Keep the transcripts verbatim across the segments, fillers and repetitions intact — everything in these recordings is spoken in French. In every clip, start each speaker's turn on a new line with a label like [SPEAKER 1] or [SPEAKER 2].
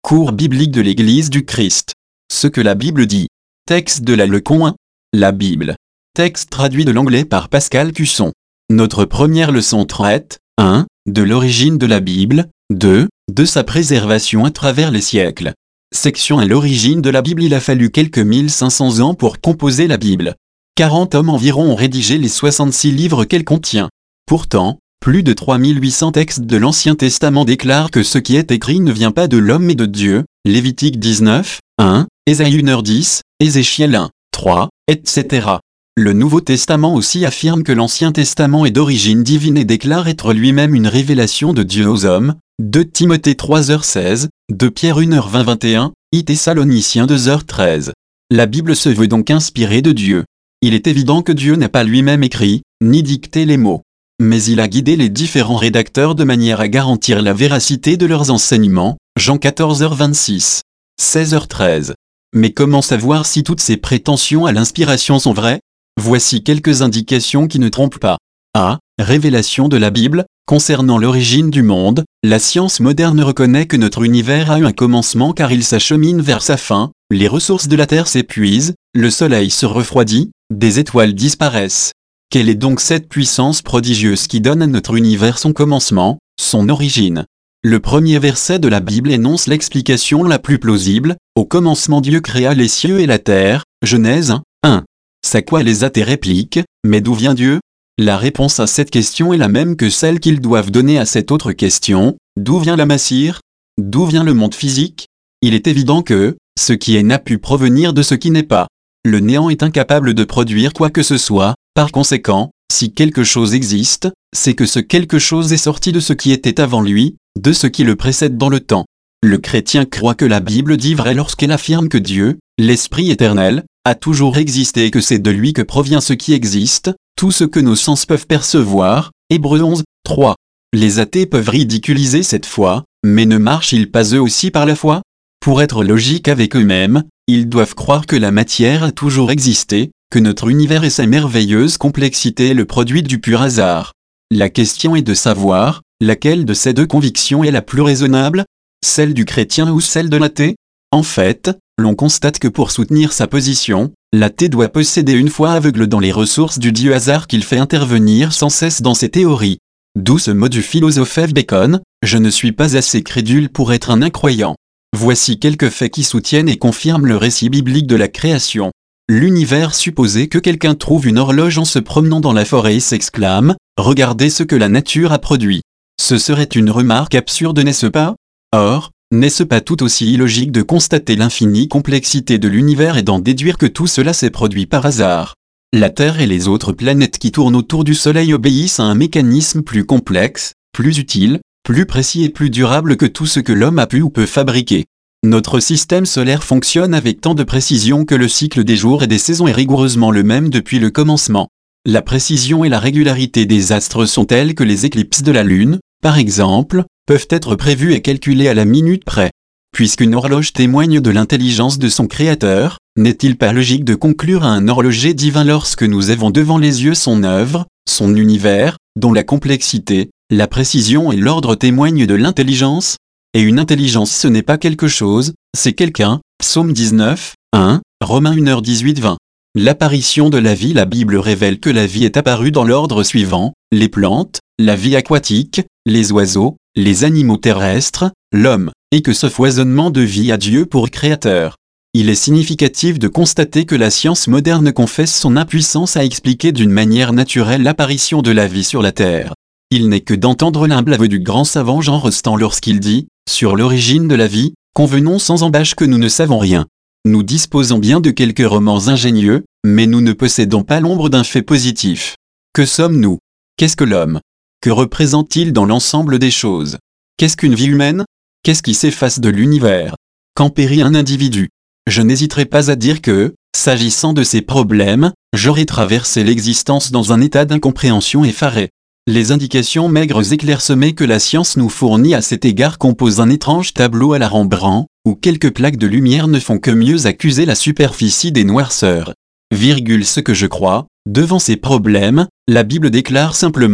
[SPEAKER 1] Cours biblique de l'Église du Christ. Ce que la Bible dit. Texte de la leçon un. La Bible. Texte traduit de l'anglais par Pascal Cusson. Notre première leçon traite, un. De l'origine de la Bible, deux. De sa préservation à travers les siècles. Section un. L'origine de la Bible. Il a fallu quelques mille cinq cents ans pour composer la Bible. quarante hommes environ ont rédigé les soixante-six livres qu'elle contient. Pourtant, plus de trois mille huit cents textes de l'Ancien Testament déclarent que ce qui est écrit ne vient pas de l'homme mais de Dieu, Lévitique dix-neuf, un, Ésaïe un dix, Ézéchiel un, trois, et cetera. Le Nouveau Testament aussi affirme que l'Ancien Testament est d'origine divine et déclare être lui-même une révélation de Dieu aux hommes, deux Timothée trois heures seize, deux Pierre un heure vingt vingt et un, I Thessaloniciens deux heures treize. La Bible se veut donc inspirée de Dieu. Il est évident que Dieu n'a pas lui-même écrit, ni dicté les mots. Mais il a guidé les différents rédacteurs de manière à garantir la véracité de leurs enseignements, Jean quatorze heures vingt-six, seize heures treize. Mais comment savoir si toutes ces prétentions à l'inspiration sont vraies? Voici quelques indications qui ne trompent pas. A. Révélation de la Bible. Concernant l'origine du monde, la science moderne reconnaît que notre univers a eu un commencement car il s'achemine vers sa fin, les ressources de la Terre s'épuisent, le Soleil se refroidit, des étoiles disparaissent. Quelle est donc cette puissance prodigieuse qui donne à notre univers son commencement, son origine? Le premier verset de la Bible énonce l'explication la plus plausible. Au commencement Dieu créa les cieux et la terre, Genèse un, un. Ça quoi les athées répliquent, mais d'où vient Dieu? La réponse à cette question est la même que celle qu'ils doivent donner à cette autre question, d'où vient la matière? D'où vient le monde physique? Il est évident que, ce qui est n'a pu provenir de ce qui n'est pas. Le néant est incapable de produire quoi que ce soit. Par conséquent, si quelque chose existe, c'est que ce quelque chose est sorti de ce qui était avant lui, de ce qui le précède dans le temps. Le chrétien croit que la Bible dit vrai lorsqu'elle affirme que Dieu, l'Esprit éternel, a toujours existé et que c'est de lui que provient ce qui existe, tout ce que nos sens peuvent percevoir. Hébreux onze, trois. Les athées peuvent ridiculiser cette foi, mais ne marchent-ils pas eux aussi par la foi? Pour être logiques avec eux-mêmes, ils doivent croire que la matière a toujours existé, que notre univers et sa merveilleuse complexité est le produit du pur hasard. La question est de savoir, laquelle de ces deux convictions est la plus raisonnable? Celle du chrétien ou celle de l'athée? En fait, l'on constate que pour soutenir sa position, l'athée doit posséder une foi aveugle dans les ressources du dieu hasard qu'il fait intervenir sans cesse dans ses théories. D'où ce mot du philosophe F. Bacon, « Je ne suis pas assez crédule pour être un incroyant ». Voici quelques faits qui soutiennent et confirment le récit biblique de la création. L'univers supposé que quelqu'un trouve une horloge en se promenant dans la forêt et s'exclame « Regardez ce que la nature a produit ». Ce serait une remarque absurde, n'est-ce pas? Or, n'est-ce pas tout aussi illogique de constater l'infinie complexité de l'univers et d'en déduire que tout cela s'est produit par hasard? La Terre et les autres planètes qui tournent autour du Soleil obéissent à un mécanisme plus complexe, plus utile, plus précis et plus durable que tout ce que l'homme a pu ou peut fabriquer. Notre système solaire fonctionne avec tant de précision que le cycle des jours et des saisons est rigoureusement le même depuis le commencement. La précision et la régularité des astres sont telles que les éclipses de la Lune, par exemple, peuvent être prévues et calculées à la minute près. Puisqu'une horloge témoigne de l'intelligence de son créateur, n'est-il pas logique de conclure à un horloger divin lorsque nous avons devant les yeux son œuvre, son univers, dont la complexité, la précision et l'ordre témoignent de l'intelligence? Et une intelligence ce n'est pas quelque chose, c'est quelqu'un. Psaume dix-neuf, un, Romains un heure dix-huit vingt. L'apparition de la vie. La Bible révèle que la vie est apparue dans l'ordre suivant: les plantes, la vie aquatique, les oiseaux, les animaux terrestres, l'homme, et que ce foisonnement de vie a Dieu pour créateur. Il est significatif de constater que la science moderne confesse son impuissance à expliquer d'une manière naturelle l'apparition de la vie sur la Terre. Il n'est que d'entendre l'humble aveu du grand savant Jean Rostand lorsqu'il dit « Sur l'origine de la vie, convenons sans embâche que nous ne savons rien. Nous disposons bien de quelques romans ingénieux, mais nous ne possédons pas l'ombre d'un fait positif. Que sommes-nous? Qu'est-ce que l'homme? Que représente-t-il dans l'ensemble des choses? Qu'est-ce qu'une vie humaine? Qu'est-ce qui s'efface de l'univers? Quand périt un individu? Je n'hésiterai pas à dire que, s'agissant de ces problèmes, j'aurais traversé l'existence dans un état d'incompréhension effaré. Les indications maigres et clairsemées que la science nous fournit à cet égard composent un étrange tableau à la Rembrandt, où quelques plaques de lumière ne font que mieux accuser la superficie des noirceurs. Virgule ce que je crois, devant ces problèmes, la Bible déclare simplement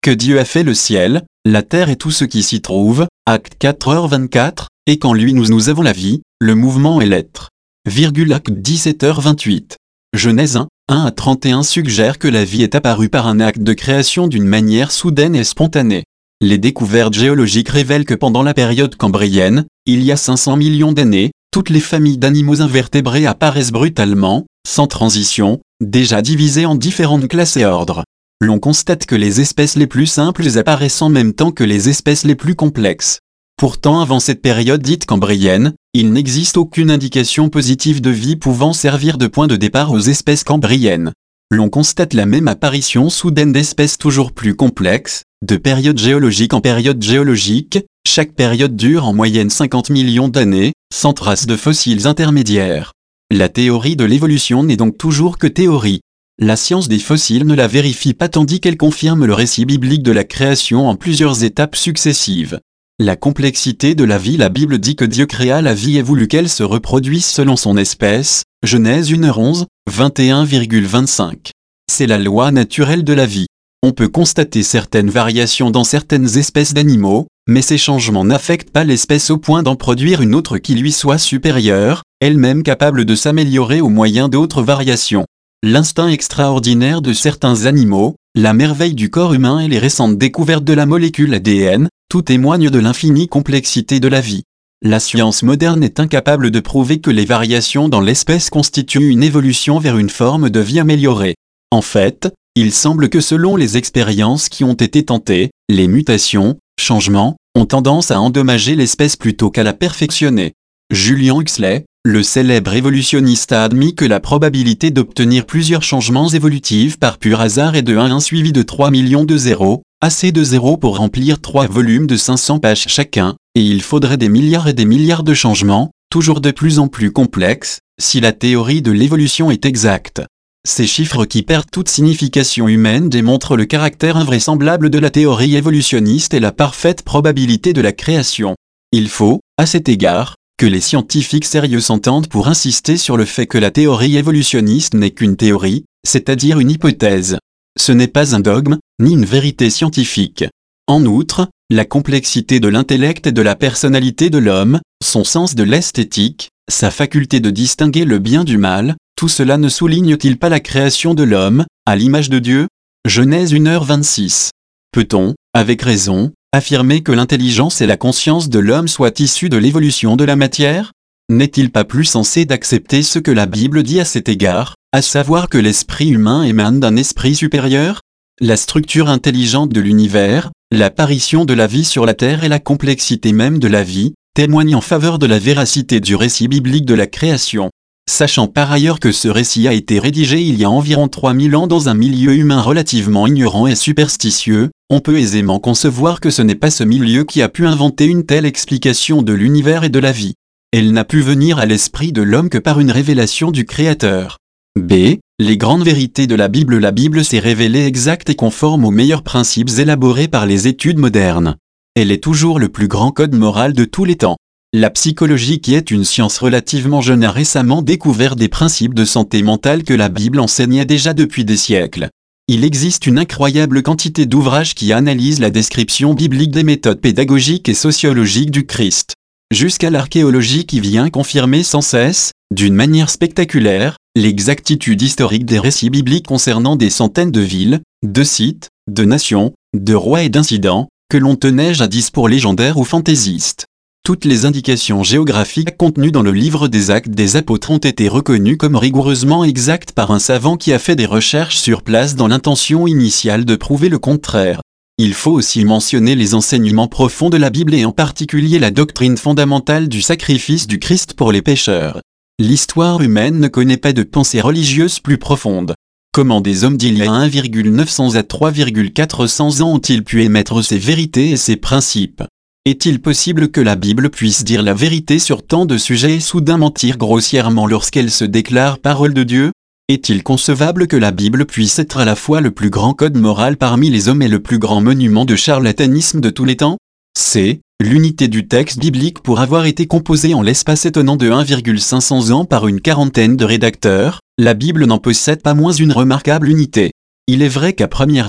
[SPEAKER 1] que Dieu a fait le ciel, la terre et tout ce qui s'y trouve, Acte quatre heures vingt-quatre, et qu'en lui nous nous avons la vie, le mouvement et l'être. Virgule Acte dix-sept heures vingt-huit. Genèse un, un à trente et un suggère que la vie est apparue par un acte de création d'une manière soudaine et spontanée. Les découvertes géologiques révèlent que pendant la période cambrienne, il y a cinq cents millions d'années, toutes les familles d'animaux invertébrés apparaissent brutalement, sans transition, déjà divisées en différentes classes et ordres. L'on constate que les espèces les plus simples apparaissent en même temps que les espèces les plus complexes. Pourtant avant cette période dite cambrienne, il n'existe aucune indication positive de vie pouvant servir de point de départ aux espèces cambriennes. L'on constate la même apparition soudaine d'espèces toujours plus complexes, de période géologique en période géologique, chaque période dure en moyenne cinquante millions d'années, sans trace de fossiles intermédiaires. La théorie de l'évolution n'est donc toujours que théorie. La science des fossiles ne la vérifie pas tandis qu'elle confirme le récit biblique de la création en plusieurs étapes successives. La complexité de la vie. La Bible dit que Dieu créa la vie et voulut qu'elle se reproduise selon son espèce, Genèse une heure onze, vingt et un virgule vingt-cinq. C'est la loi naturelle de la vie. On peut constater certaines variations dans certaines espèces d'animaux, mais ces changements n'affectent pas l'espèce au point d'en produire une autre qui lui soit supérieure, elle-même capable de s'améliorer au moyen d'autres variations. L'instinct extraordinaire de certains animaux, la merveille du corps humain et les récentes découvertes de la molécule A D N, tout témoigne de l'infinie complexité de la vie. La science moderne est incapable de prouver que les variations dans l'espèce constituent une évolution vers une forme de vie améliorée. En fait, il semble que selon les expériences qui ont été tentées, les mutations, changements, ont tendance à endommager l'espèce plutôt qu'à la perfectionner. Julian Huxley, le célèbre évolutionniste, a admis que la probabilité d'obtenir plusieurs changements évolutifs par pur hasard est de un à un suivi de trois millions de zéros, assez de zéros pour remplir trois volumes de cinq cents pages chacun, et il faudrait des milliards et des milliards de changements, toujours de plus en plus complexes, si la théorie de l'évolution est exacte. Ces chiffres qui perdent toute signification humaine démontrent le caractère invraisemblable de la théorie évolutionniste et la parfaite probabilité de la création. Il faut, à cet égard, que les scientifiques sérieux s'entendent pour insister sur le fait que la théorie évolutionniste n'est qu'une théorie, c'est-à-dire une hypothèse. Ce n'est pas un dogme, ni une vérité scientifique. En outre, la complexité de l'intellect et de la personnalité de l'homme, son sens de l'esthétique, sa faculté de distinguer le bien du mal, tout cela ne souligne-t-il pas la création de l'homme, à l'image de Dieu? Genèse une heure vingt-six. Peut-on, avec raison, affirmer que l'intelligence et la conscience de l'homme soient issues de l'évolution de la matière? N'est-il pas plus sensé d'accepter ce que la Bible dit à cet égard, à savoir que l'esprit humain émane d'un esprit supérieur? La structure intelligente de l'univers, l'apparition de la vie sur la terre et la complexité même de la vie, témoignent en faveur de la véracité du récit biblique de la création. Sachant par ailleurs que ce récit a été rédigé il y a environ trois mille ans dans un milieu humain relativement ignorant et superstitieux, on peut aisément concevoir que ce n'est pas ce milieu qui a pu inventer une telle explication de l'univers et de la vie. Elle n'a pu venir à l'esprit de l'homme que par une révélation du Créateur. B. Les grandes vérités de la Bible. La Bible s'est révélée exacte et conforme aux meilleurs principes élaborés par les études modernes. Elle est toujours le plus grand code moral de tous les temps. La psychologie, qui est une science relativement jeune, a récemment découvert des principes de santé mentale que la Bible enseignait déjà depuis des siècles. Il existe une incroyable quantité d'ouvrages qui analysent la description biblique des méthodes pédagogiques et sociologiques du Christ. Jusqu'à l'archéologie qui vient confirmer sans cesse, d'une manière spectaculaire, l'exactitude historique des récits bibliques concernant des centaines de villes, de sites, de nations, de rois et d'incidents, que l'on tenait jadis pour légendaires ou fantaisistes. Toutes les indications géographiques contenues dans le livre des Actes des Apôtres ont été reconnues comme rigoureusement exactes par un savant qui a fait des recherches sur place dans l'intention initiale de prouver le contraire. Il faut aussi mentionner les enseignements profonds de la Bible et en particulier la doctrine fondamentale du sacrifice du Christ pour les pécheurs. L'histoire humaine ne connaît pas de pensée religieuse plus profonde. Comment des hommes d'il y a un virgule neuf cents à trois virgule quatre cents ans ont-ils pu émettre ces vérités et ces principes? Est-il possible que la Bible puisse dire la vérité sur tant de sujets et soudain mentir grossièrement lorsqu'elle se déclare parole de Dieu? Est-il concevable que la Bible puisse être à la fois le plus grand code moral parmi les hommes et le plus grand monument de charlatanisme de tous les temps? C'est l'unité du texte biblique pour avoir été composée en l'espace étonnant de un virgule cinq cents ans par une quarantaine de rédacteurs. La Bible n'en possède pas moins une remarquable unité. Il est vrai qu'à première vue,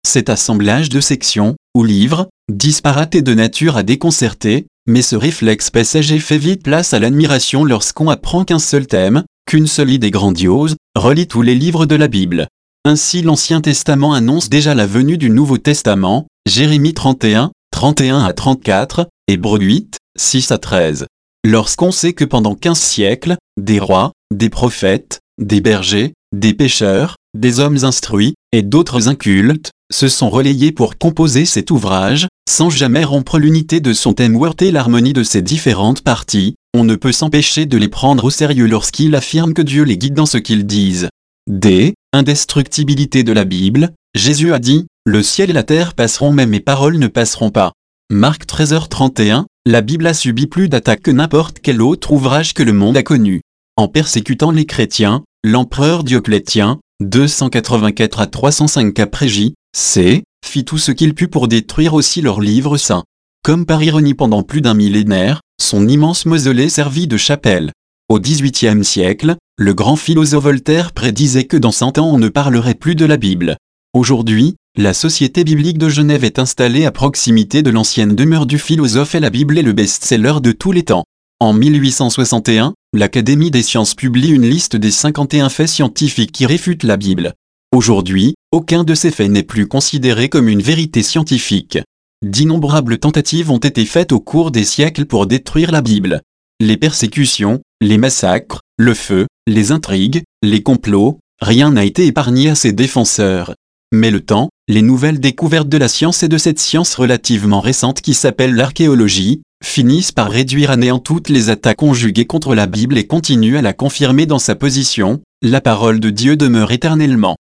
[SPEAKER 1] Cet assemblage de sections, ou livres, disparates et de nature à déconcerter, mais ce réflexe passager fait vite place à l'admiration lorsqu'on apprend qu'un seul thème, qu'une seule idée grandiose, relie tous les livres de la Bible. Ainsi l'Ancien Testament annonce déjà la venue du Nouveau Testament, Jérémie trente et un, trente et un à trente-quatre, Hébreux huit, six à treize. Lorsqu'on sait que pendant quinze siècles, des rois, des prophètes, des bergers, des pêcheurs, des hommes instruits, et d'autres incultes, se sont relayés pour composer cet ouvrage, sans jamais rompre l'unité de son thème ou heurter l'harmonie de ses différentes parties, on ne peut s'empêcher de les prendre au sérieux lorsqu'ils affirment que Dieu les guide dans ce qu'ils disent. D. Indestructibilité de la Bible, Jésus a dit, « Le ciel et la terre passeront mais mes paroles ne passeront pas ». Marc treize heures trente et un, la Bible a subi plus d'attaques que n'importe quel autre ouvrage que le monde a connu. En persécutant les chrétiens, l'empereur Dioclétien, deux cent quatre-vingt-quatre à trois cent cinq après J C, fit tout ce qu'il put pour détruire aussi leurs livres saints. Comme par ironie pendant plus d'un millénaire, son immense mausolée servit de chapelle. Au dix-huitième siècle, le grand philosophe Voltaire prédisait que dans cent ans on ne parlerait plus de la Bible. Aujourd'hui, la Société biblique de Genève est installée à proximité de l'ancienne demeure du philosophe et la Bible est le best-seller de tous les temps. En mille huit cent soixante et un, l'Académie des sciences publie une liste des cinquante et un faits scientifiques qui réfutent la Bible. Aujourd'hui, aucun de ces faits n'est plus considéré comme une vérité scientifique. D'innombrables tentatives ont été faites au cours des siècles pour détruire la Bible. Les persécutions, les massacres, le feu, les intrigues, les complots, rien n'a été épargné à ses défenseurs. Mais le temps, les nouvelles découvertes de la science et de cette science relativement récente qui s'appelle l'archéologie, finissent par réduire à néant toutes les attaques conjuguées contre la Bible et continuent à la confirmer dans sa position, la parole de Dieu demeure éternellement.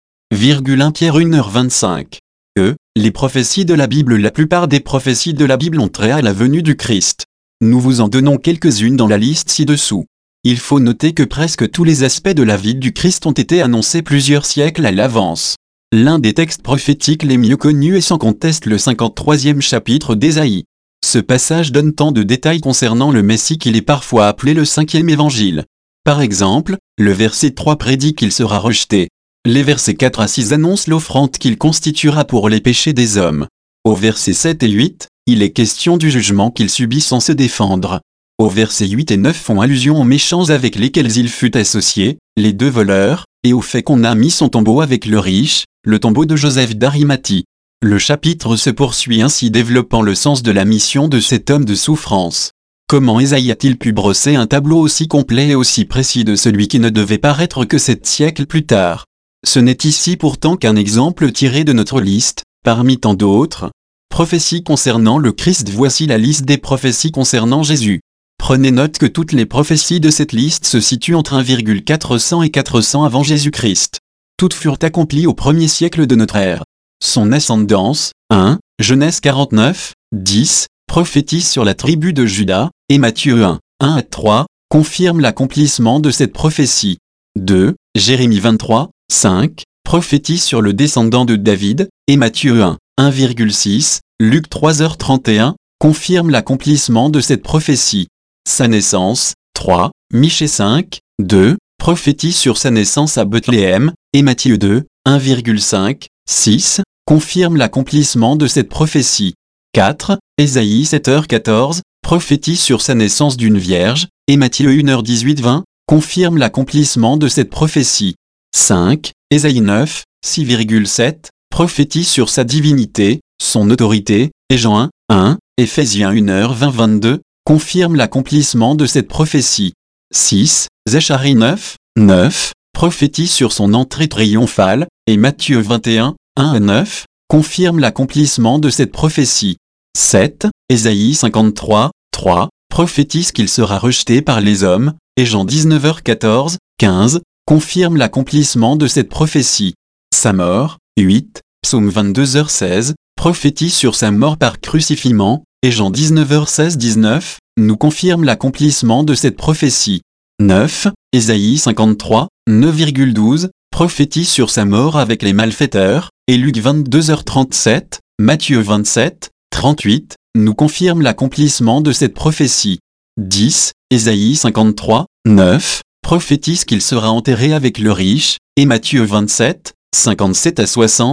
[SPEAKER 1] un Pierre une heure vingt-cinq. E. Les prophéties de la Bible. La plupart des prophéties de la Bible ont trait à la venue du Christ. Nous vous en donnons quelques-unes dans la liste ci-dessous. Il faut noter que presque tous les aspects de la vie du Christ ont été annoncés plusieurs siècles à l'avance. L'un des textes prophétiques les mieux connus est sans conteste le cinquante-troisième chapitre d'Ésaïe. Ce passage donne tant de détails concernant le Messie qu'il est parfois appelé le cinquième évangile. Par exemple, le verset trois prédit qu'il sera rejeté. Les versets quatre à six annoncent l'offrande qu'il constituera pour les péchés des hommes. Au verset sept et huit, il est question du jugement qu'il subit sans se défendre. Au verset huit et neuf font allusion aux méchants avec lesquels il fut associé, les deux voleurs, et au fait qu'on a mis son tombeau avec le riche, le tombeau de Joseph d'Arimathie. Le chapitre se poursuit ainsi développant le sens de la mission de cet homme de souffrance. Comment Ésaïe a-t-il pu brosser un tableau aussi complet et aussi précis de celui qui ne devait paraître que sept siècles plus tard? Ce n'est ici pourtant qu'un exemple tiré de notre liste, parmi tant d'autres. Prophéties concernant le Christ. Voici la liste des prophéties concernant Jésus. Prenez note que toutes les prophéties de cette liste se situent entre un virgule quatre cents et quatre cents avant Jésus-Christ. Toutes furent accomplies au premier siècle de notre ère. Son ascendance, un, Genèse quarante-neuf, dix, prophétise sur la tribu de Juda, et Matthieu un, un à trois, confirme l'accomplissement de cette prophétie. deux, Jérémie vingt-trois, cinq, prophétise sur le descendant de David, et Matthieu un, un virgule six, Luc trois heures trente et un, confirme l'accomplissement de cette prophétie. Sa naissance, trois, Michée cinq, deux, prophétise sur sa naissance à Bethléem, et Matthieu deux, un virgule cinq, six, confirme l'accomplissement de cette prophétie. quatre, Ésaïe sept heures quatorze, prophétise sur sa naissance d'une vierge, et Matthieu une heure dix-huit vingt, confirme l'accomplissement de cette prophétie. cinq, Ésaïe neuf, six virgule sept, prophétise sur sa divinité, son autorité, et Jean un, un, Éphésiens une heure vingt vingt-deux, confirme l'accomplissement de cette prophétie. six, Zacharie neuf, neuf, prophétise sur son entrée triomphale, et Matthieu vingt et un, un à neuf, confirme l'accomplissement de cette prophétie. sept, Ésaïe cinquante-trois, trois, prophétise qu'il sera rejeté par les hommes, et Jean dix-neuf heures quatorze, quinze, confirme l'accomplissement de cette prophétie. Sa mort, huit, Psaume vingt-deux heures seize, prophétise sur sa mort par crucifixion, et Jean dix-neuf heures seize dix-neuf, nous confirme l'accomplissement de cette prophétie. neuf, Ésaïe cinquante-trois, neuf virgule douze, prophétise sur sa mort avec les malfaiteurs, et Luc vingt-deux heures trente-sept, Matthieu vingt-sept, trente-huit, nous confirme l'accomplissement de cette prophétie. dix, Ésaïe cinquante-trois, neuf, prophétise qu'il sera enterré avec le riche, et Matthieu vingt-sept, cinquante-sept à soixante,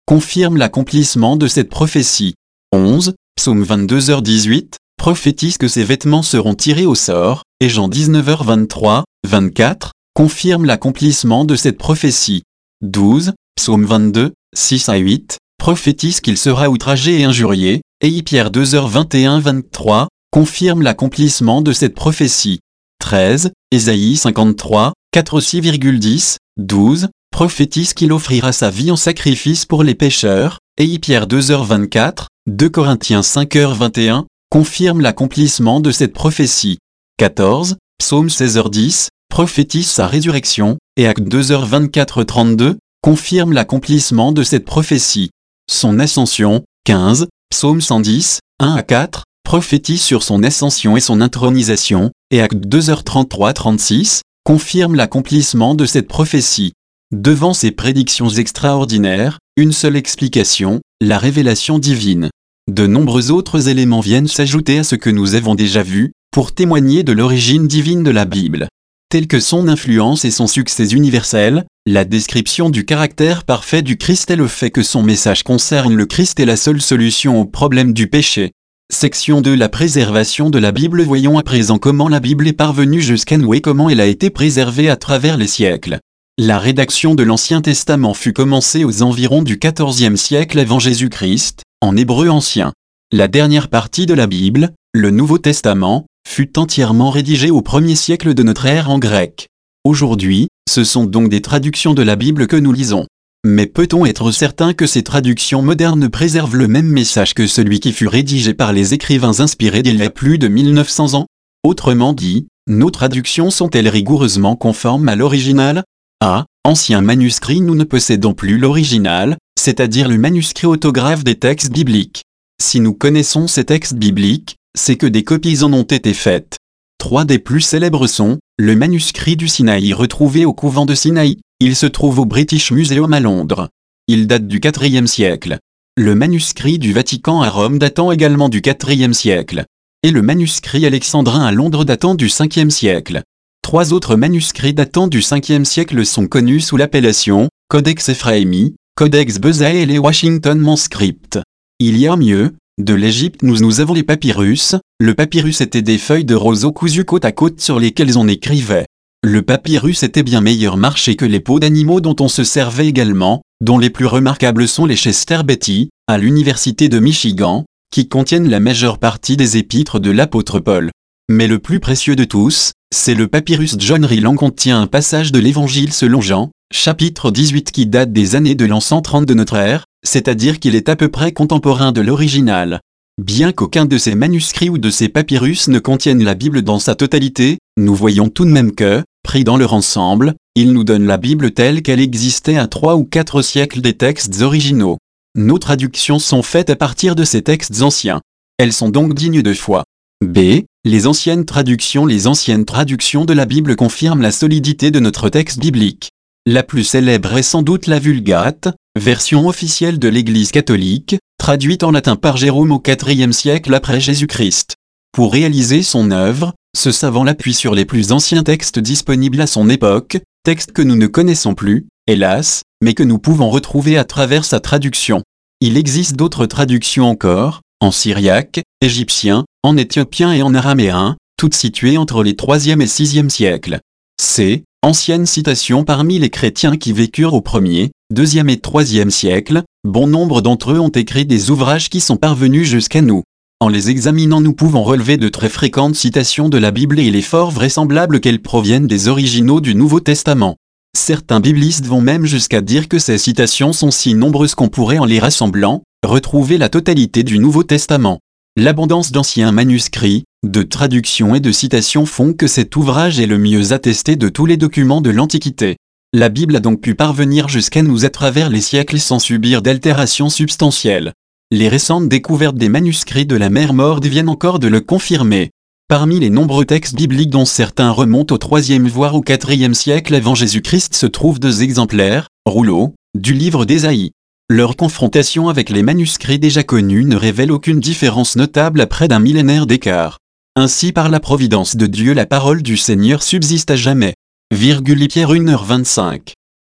[SPEAKER 1] confirme l'accomplissement de cette prophétie. onze. Psaume vingt-deux heures dix-huit, prophétise que ses vêtements seront tirés au sort, et Jean dix-neuf heures vingt-trois, vingt-quatre, confirme l'accomplissement de cette prophétie. douze. Psaume vingt-deux, six à huit, prophétise qu'il sera outragé et injurié, et Pierre deux heures vingt et un vingt-trois, confirme l'accomplissement de cette prophétie. treize. Ésaïe cinquante-trois, quatre à six virgule dix, douze, prophétise qu'il offrira sa vie en sacrifice pour les pécheurs, et Pierre deux heures vingt-quatre, deux Corinthiens cinq heures vingt et un, confirme l'accomplissement de cette prophétie. quatorze. Psaume seize heures dix, prophétise sa résurrection, et Actes deux heures vingt-quatre trente-deux, confirme l'accomplissement de cette prophétie. Son ascension. quinze. Psaume cent dix, un à quatre, prophétise sur son ascension et son intronisation, et Actes deux heures trente-trois trente-six, confirme l'accomplissement de cette prophétie. Devant ces prédictions extraordinaires, une seule explication, la révélation divine. De nombreux autres éléments viennent s'ajouter à ce que nous avons déjà vu, pour témoigner de l'origine divine de la Bible. Tels que son influence et son succès universel, la description du caractère parfait du Christ et le fait que son message concerne le Christ est la seule solution au problème du péché. Section deux. La préservation de la Bible. Voyons à présent comment la Bible est parvenue jusqu'à nous et comment elle a été préservée à travers les siècles. La rédaction de l'Ancien Testament fut commencée aux environs du quatorzième siècle avant Jésus-Christ, en hébreu ancien. La dernière partie de la Bible, le Nouveau Testament, fut entièrement rédigée au premier siècle de notre ère en grec. Aujourd'hui, ce sont donc des traductions de la Bible que nous lisons. Mais peut-on être certain que ces traductions modernes préservent le même message que celui qui fut rédigé par les écrivains inspirés d'il y a plus de mille neuf cents ans? Autrement dit, nos traductions sont-elles rigoureusement conformes à l'original? A. Ancien manuscrit. Nous ne possédons plus l'original, c'est-à-dire le manuscrit autographe des textes bibliques. Si nous connaissons ces textes bibliques, c'est que des copies en ont été faites. Trois des plus célèbres sont le manuscrit du Sinaï retrouvé au couvent de Sinaï. Il se trouve au British Museum à Londres. Il date du quatrième siècle. Le manuscrit du Vatican à Rome datant également du quatrième siècle. Et le manuscrit alexandrin à Londres datant du cinquième siècle. Trois autres manuscrits datant du cinquième siècle sont connus sous l'appellation Codex Ephraimi, Codex Bezae et les Washington Manuscripts. Il y a mieux, de l'Égypte nous, nous avons les papyrus. Le papyrus était des feuilles de roseau cousues côte à côte sur lesquelles on écrivait. Le papyrus était bien meilleur marché que les peaux d'animaux dont on se servait également, dont les plus remarquables sont les Chester Beatty, à l'université de Michigan, qui contiennent la majeure partie des épîtres de l'apôtre Paul. Mais le plus précieux de tous, c'est le papyrus John Ryland contient un passage de l'Évangile selon Jean, chapitre dix-huit qui date des années de l'an cent trente de notre ère, c'est-à-dire qu'il est à peu près contemporain de l'original. Bien qu'aucun de ces manuscrits ou de ces papyrus ne contienne la Bible dans sa totalité, nous voyons tout de même que, pris dans leur ensemble, ils nous donnent la Bible telle qu'elle existait à trois ou quatre siècles des textes originaux. Nos traductions sont faites à partir de ces textes anciens. Elles sont donc dignes de foi. B. Les anciennes traductions. Les anciennes traductions de la Bible confirment la solidité de notre texte biblique. La plus célèbre est sans doute la Vulgate, version officielle de l'Église catholique, traduite en latin par Jérôme au quatrième siècle après Jésus-Christ. Pour réaliser son œuvre, ce savant l'appuie sur les plus anciens textes disponibles à son époque, textes que nous ne connaissons plus, hélas, mais que nous pouvons retrouver à travers sa traduction. Il existe d'autres traductions encore, en syriaque, égyptien, en éthiopien et en araméen, toutes situées entre les troisième et sixième siècles. C. Anciennes citations. Parmi les chrétiens qui vécurent au premier, deuxième et troisième siècle, bon nombre d'entre eux ont écrit des ouvrages qui sont parvenus jusqu'à nous. En les examinant, nous pouvons relever de très fréquentes citations de la Bible et il est fort vraisemblable qu'elles proviennent des originaux du Nouveau Testament. Certains biblistes vont même jusqu'à dire que ces citations sont si nombreuses qu'on pourrait en les rassemblant, retrouver la totalité du Nouveau Testament. L'abondance d'anciens manuscrits, de traductions et de citations font que cet ouvrage est le mieux attesté de tous les documents de l'Antiquité. La Bible a donc pu parvenir jusqu'à nous à travers les siècles sans subir d'altération substantielle. Les récentes découvertes des manuscrits de la mer Morte viennent encore de le confirmer. Parmi les nombreux textes bibliques dont certains remontent au troisième voire au quatrième siècle avant Jésus-Christ se trouvent deux exemplaires, rouleaux, du livre d'Ésaïe. Leur confrontation avec les manuscrits déjà connus ne révèle aucune différence notable à près d'un millénaire d'écart. Ainsi par la providence de Dieu la parole du Seigneur subsiste à jamais. Virgule Pierre une heure vingt-cinq.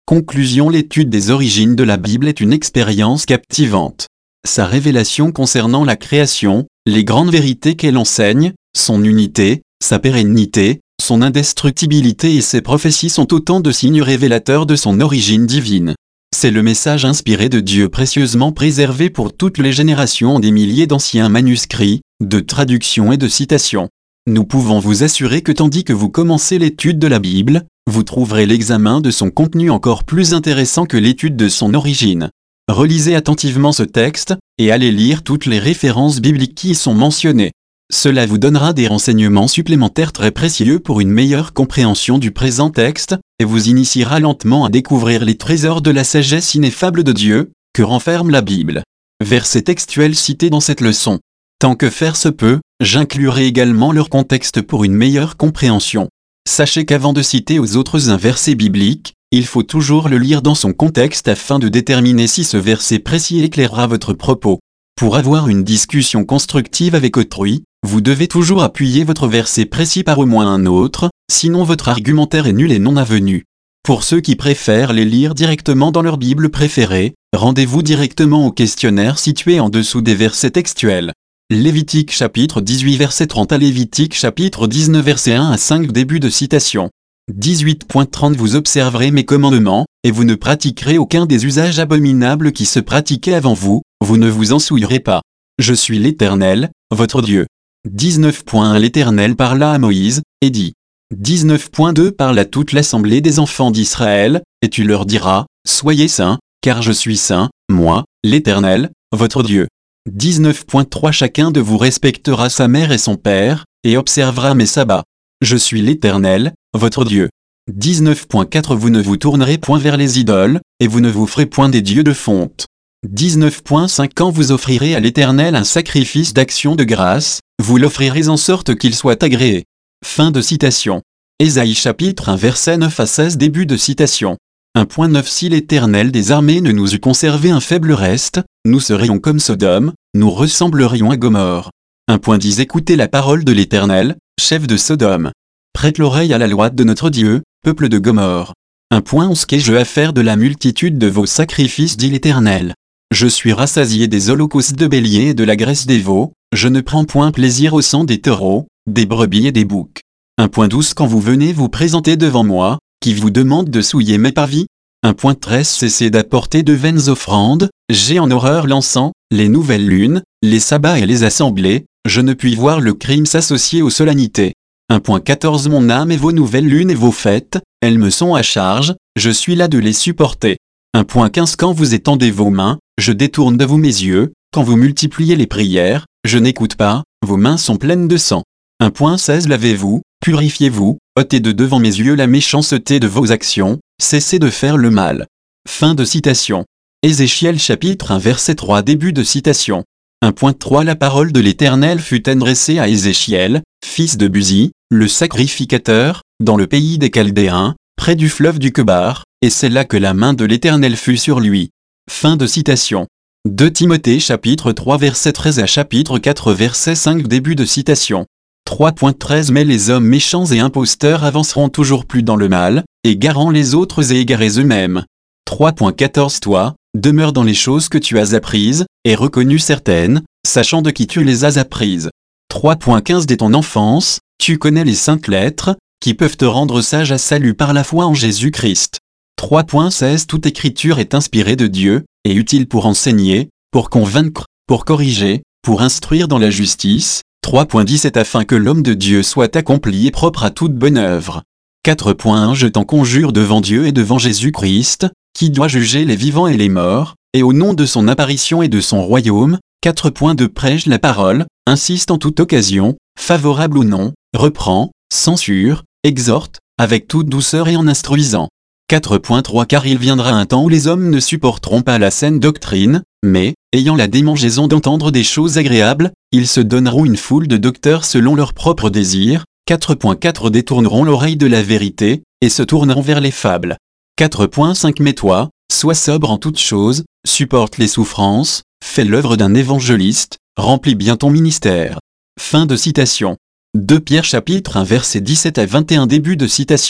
[SPEAKER 1] Conclusion: l'étude des origines de la Bible est une expérience captivante. Sa révélation concernant la création, les grandes vérités qu'elle enseigne, son unité, sa pérennité, son indestructibilité et ses prophéties sont autant de signes révélateurs de son origine divine. C'est le message inspiré de Dieu précieusement préservé pour toutes les générations en des milliers d'anciens manuscrits, de traductions et de citations. Nous pouvons vous assurer que tandis que vous commencez l'étude de la Bible, vous trouverez l'examen de son contenu encore plus intéressant que l'étude de son origine. Relisez attentivement ce texte, et allez lire toutes les références bibliques qui y sont mentionnées. Cela vous donnera des renseignements supplémentaires très précieux pour une meilleure compréhension du présent texte, et vous initiera lentement à découvrir les trésors de la sagesse ineffable de Dieu, que renferme la Bible. Versets textuels cités dans cette leçon. Tant que faire se peut, j'inclurai également leur contexte pour une meilleure compréhension. Sachez qu'avant de citer aux autres un verset biblique, il faut toujours le lire dans son contexte afin de déterminer si ce verset précis éclairera votre propos. Pour avoir une discussion constructive avec autrui, vous devez toujours appuyer votre verset précis par au moins un autre, sinon votre argumentaire est nul et non avenu. Pour ceux qui préfèrent les lire directement dans leur Bible préférée, rendez-vous directement au questionnaire situé en dessous des versets textuels. Lévitique chapitre dix-huit verset trente à Lévitique chapitre dix-neuf verset un à cinq début de citation. dix-huit trente Vous observerez mes commandements, et vous ne pratiquerez aucun des usages abominables qui se pratiquaient avant vous, vous ne vous en souillerez pas. Je suis l'Éternel, votre Dieu. dix-neuf un L'Éternel parla à Moïse, et dit. dix-neuf deux Parle à toute l'assemblée des enfants d'Israël, et tu leur diras, soyez saints, car je suis saint, moi, l'Éternel, votre Dieu. dix-neuf trois Chacun de vous respectera sa mère et son père, et observera mes sabbats. Je suis l'Éternel, votre Dieu. dix-neuf quatre Vous ne vous tournerez point vers les idoles, et vous ne vous ferez point des dieux de fonte. dix-neuf cinq Quand vous offrirez à l'Éternel un sacrifice d'action de grâce, vous l'offrirez en sorte qu'il soit agréé. Fin de citation. Ésaïe chapitre un verset neuf à seize début de citation. un neuf Si l'Éternel des armées ne nous eût conservé un faible reste, nous serions comme Sodome, nous ressemblerions à Gomorrhe. un dix Écoutez la parole de l'Éternel, chef de Sodome. Prête l'oreille à la loi de notre Dieu, peuple de Gomorrhe. un onze Qu'ai-je à faire de la multitude de vos sacrifices, dit l'Éternel. Je suis rassasié des holocaustes de béliers et de la graisse des veaux, je ne prends point plaisir au sang des taureaux, des brebis et des boucs. un douze Quand vous venez vous présenter devant moi, qui vous demande de souiller mes parvis? un treize Cessez d'apporter de vaines offrandes, j'ai en horreur l'encens, les nouvelles lunes, les sabbats et les assemblées, je ne puis voir le crime s'associer aux solennités. un quatorze Mon âme et vos nouvelles lunes et vos fêtes, elles me sont à charge, je suis là de les supporter. un quinze Quand vous étendez vos mains, je détourne de vous mes yeux, quand vous multipliez les prières, je n'écoute pas, vos mains sont pleines de sang. un seize Lavez-vous, purifiez-vous, ôtez de devant mes yeux la méchanceté de vos actions, cessez de faire le mal. Fin de citation. Ézéchiel chapitre un verset trois début de citation. un trois La parole de l'Éternel fut adressée à Ézéchiel, fils de Buzi, le sacrificateur, dans le pays des Chaldéens, près du fleuve du Kebar, et c'est là que la main de l'Éternel fut sur lui. Fin de citation. deux Timothée chapitre trois verset treize à chapitre quatre verset cinq début de citation. trois treize Mais les hommes méchants et imposteurs avanceront toujours plus dans le mal, égarant les autres et égarés eux-mêmes. trois quatorze Toi, demeure dans les choses que tu as apprises, et reconnues certaines, sachant de qui tu les as apprises. trois quinze Dès ton enfance, tu connais les saintes lettres, qui peuvent te rendre sage à salut par la foi en Jésus-Christ. trois seize Toute écriture est inspirée de Dieu, et utile pour enseigner, pour convaincre, pour corriger, pour instruire dans la justice. trois dix-sept Afin que l'homme de Dieu soit accompli et propre à toute bonne œuvre. quatre un Je t'en conjure devant Dieu et devant Jésus-Christ, qui doit juger les vivants et les morts, et au nom de son apparition et de son royaume. quatre deux Prêche la parole, insiste en toute occasion, favorable ou non, reprend, censure, exhorte, avec toute douceur et en instruisant. quatre trois Car il viendra un temps où les hommes ne supporteront pas la saine doctrine, mais, ayant la démangeaison d'entendre des choses agréables, ils se donneront une foule de docteurs selon leurs propres désirs. quatre quatre Détourneront l'oreille de la vérité, et se tourneront vers les fables. quatre cinq Mais toi, sois sobre en toutes choses, supporte les souffrances, fais l'œuvre d'un évangéliste, remplis bien ton ministère. Fin de citation. deux Pierre chapitre un verset dix-sept à vingt et un début de citation.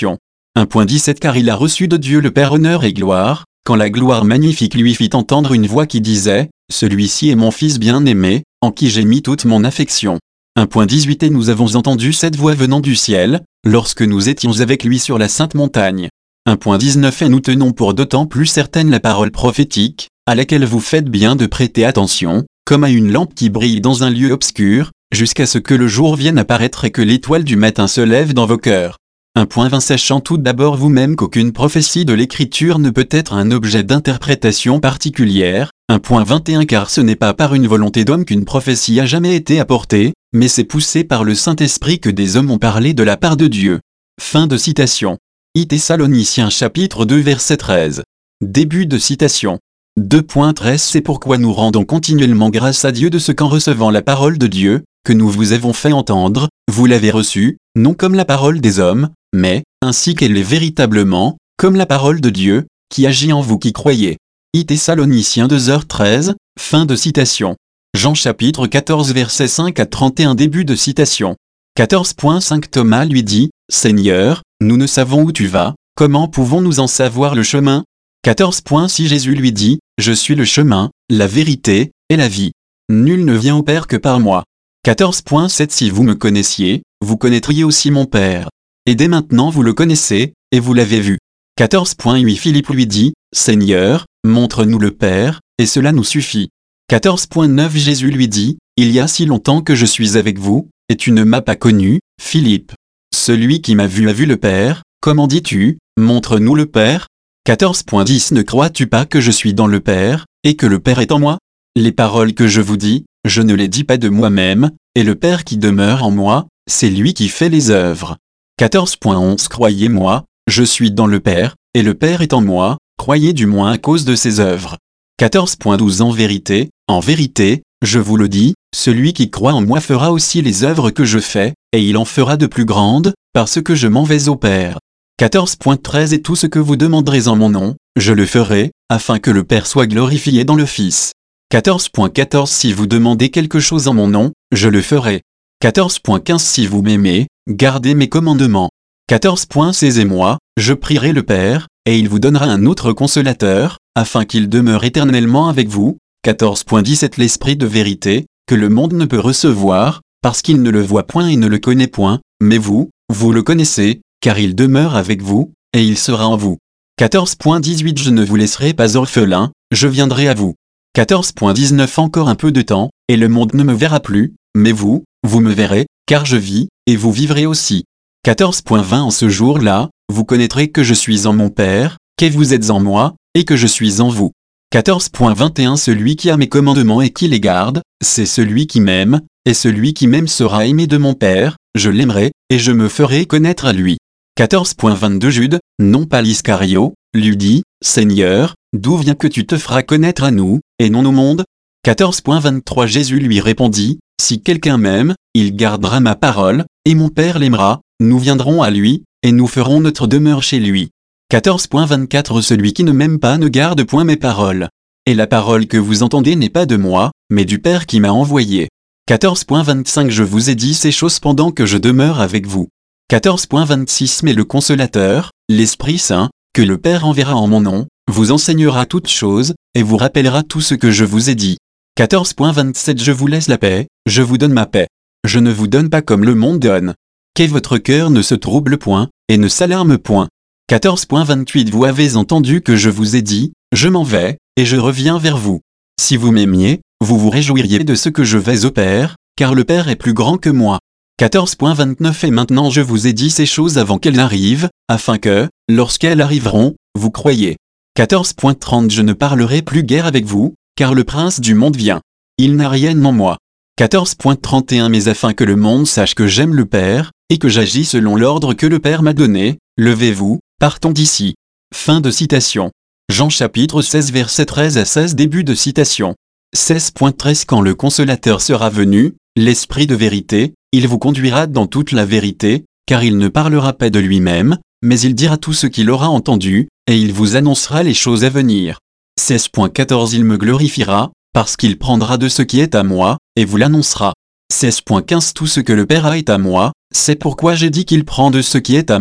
[SPEAKER 1] un point dix-sept Car il a reçu de Dieu le Père honneur et gloire, quand la gloire magnifique lui fit entendre une voix qui disait « Celui-ci est mon Fils bien-aimé, en qui j'ai mis toute mon affection ». un point dix-huit Et nous avons entendu cette voix venant du ciel, lorsque nous étions avec lui sur la sainte montagne. un point dix-neuf Et nous tenons pour d'autant plus certaine la parole prophétique, à laquelle vous faites bien de prêter attention, comme à une lampe qui brille dans un lieu obscur, jusqu'à ce que le jour vienne apparaître et que l'étoile du matin se lève dans vos cœurs. un point vingt Sachant tout d'abord vous-même qu'aucune prophétie de l'Écriture ne peut être un objet d'interprétation particulière. un point vingt et un Car ce n'est pas par une volonté d'homme qu'une prophétie a jamais été apportée, mais c'est poussé par le Saint-Esprit que des hommes ont parlé de la part de Dieu. Fin de citation. I Thessaloniciens chapitre deux verset treize. Début de citation. deux point treize C'est pourquoi nous rendons continuellement grâce à Dieu de ce qu'en recevant la parole de Dieu, que nous vous avons fait entendre, vous l'avez reçue, non comme la parole des hommes, mais, ainsi qu'elle est véritablement, comme la parole de Dieu, qui agit en vous qui croyez. I Thessaloniciens deux heures treize, fin de citation. Jean chapitre quatorze verset cinq à trente et un Début de citation. quatorze point cinq Thomas lui dit, Seigneur, nous ne savons où tu vas, comment pouvons-nous en savoir le chemin? quatorze point six Jésus lui dit, Je suis le chemin, la vérité, et la vie. Nul ne vient au Père que par moi. quatorze point sept Si vous me connaissiez, vous connaîtriez aussi mon Père. Et dès maintenant vous le connaissez, et vous l'avez vu. quatorze point huit Philippe lui dit, Seigneur, montre-nous le Père, et cela nous suffit. quatorze point neuf Jésus lui dit, Il y a si longtemps que je suis avec vous, et tu ne m'as pas connu, Philippe. Celui qui m'a vu a vu le Père, comment dis-tu, montre-nous le Père? quatorze point dix Ne crois-tu pas que je suis dans le Père, et que le Père est en moi? Les paroles que je vous dis, je ne les dis pas de moi-même, et le Père qui demeure en moi, c'est lui qui fait les œuvres. quatorze point onze Croyez-moi, je suis dans le Père, et le Père est en moi, croyez du moins à cause de ses œuvres. quatorze point douze En vérité, en vérité, je vous le dis, celui qui croit en moi fera aussi les œuvres que je fais, et il en fera de plus grandes, parce que je m'en vais au Père. quatorze point treize Et tout ce que vous demanderez en mon nom, je le ferai, afin que le Père soit glorifié dans le Fils. quatorze point quatorze Si vous demandez quelque chose en mon nom, je le ferai. quatorze point quinze Si vous m'aimez, gardez mes commandements. quatorze point seize Et moi, je prierai le Père, et il vous donnera un autre consolateur, afin qu'il demeure éternellement avec vous. quatorze point dix-sept L'Esprit de vérité, que le monde ne peut recevoir, parce qu'il ne le voit point et ne le connaît point, mais vous, vous le connaissez, car il demeure avec vous, et il sera en vous. quatorze point dix-huit Je ne vous laisserai pas orphelin, je viendrai à vous. quatorze point dix-neuf Encore un peu de temps, et le monde ne me verra plus, mais vous, vous me verrez, car je vis, et vous vivrez aussi. quatorze point vingt En ce jour-là, vous connaîtrez que je suis en mon Père, que vous êtes en moi, et que je suis en vous. quatorze point vingt et un Celui qui a mes commandements et qui les garde, c'est celui qui m'aime, et celui qui m'aime sera aimé de mon Père, je l'aimerai, et je me ferai connaître à lui. quatorze point vingt-deux Jude, non pas l'Iscario, lui dit, Seigneur, d'où vient que tu te feras connaître à nous, et non au monde? quatorze point vingt-trois Jésus lui répondit, Si quelqu'un m'aime, il gardera ma parole, et mon Père l'aimera, nous viendrons à lui, et nous ferons notre demeure chez lui. quatorze point vingt-quatre Celui qui ne m'aime pas ne garde point mes paroles. Et la parole que vous entendez n'est pas de moi, mais du Père qui m'a envoyé. quatorze point vingt-cinq Je vous ai dit ces choses pendant que je demeure avec vous. quatorze point vingt-six Mais le Consolateur, l'Esprit Saint, que le Père enverra en mon nom, vous enseignera toutes choses, et vous rappellera tout ce que je vous ai dit. quatorze point vingt-sept Je vous laisse la paix, je vous donne ma paix. Je ne vous donne pas comme le monde donne. Que votre cœur ne se trouble point, et ne s'alarme point. quatorze point vingt-huit Vous avez entendu que je vous ai dit, je m'en vais, et je reviens vers vous. Si vous m'aimiez, vous vous réjouiriez de ce que je vais au Père, car le Père est plus grand que moi. quatorze point vingt-neuf Et maintenant je vous ai dit ces choses avant qu'elles arrivent, afin que, lorsqu'elles arriveront, vous croyiez. quatorze point trente Je ne parlerai plus guère avec vous, car le prince du monde vient. Il n'a rien en moi. quatorze point trente et un Mais afin que le monde sache que j'aime le Père, et que j'agis selon l'ordre que le Père m'a donné, levez-vous, partons d'ici. Fin de citation. Jean chapitre seize verset treize à seize Début de citation. seize point treize Quand le Consolateur sera venu, l'Esprit de vérité, il vous conduira dans toute la vérité, car il ne parlera pas de lui-même, mais il dira tout ce qu'il aura entendu, et il vous annoncera les choses à venir. seize point quatorze Il me glorifiera, parce qu'il prendra de ce qui est à moi, et vous l'annoncera. seize point quinze Tout ce que le Père a est à moi, c'est pourquoi j'ai dit qu'il prend de ce qui est à moi,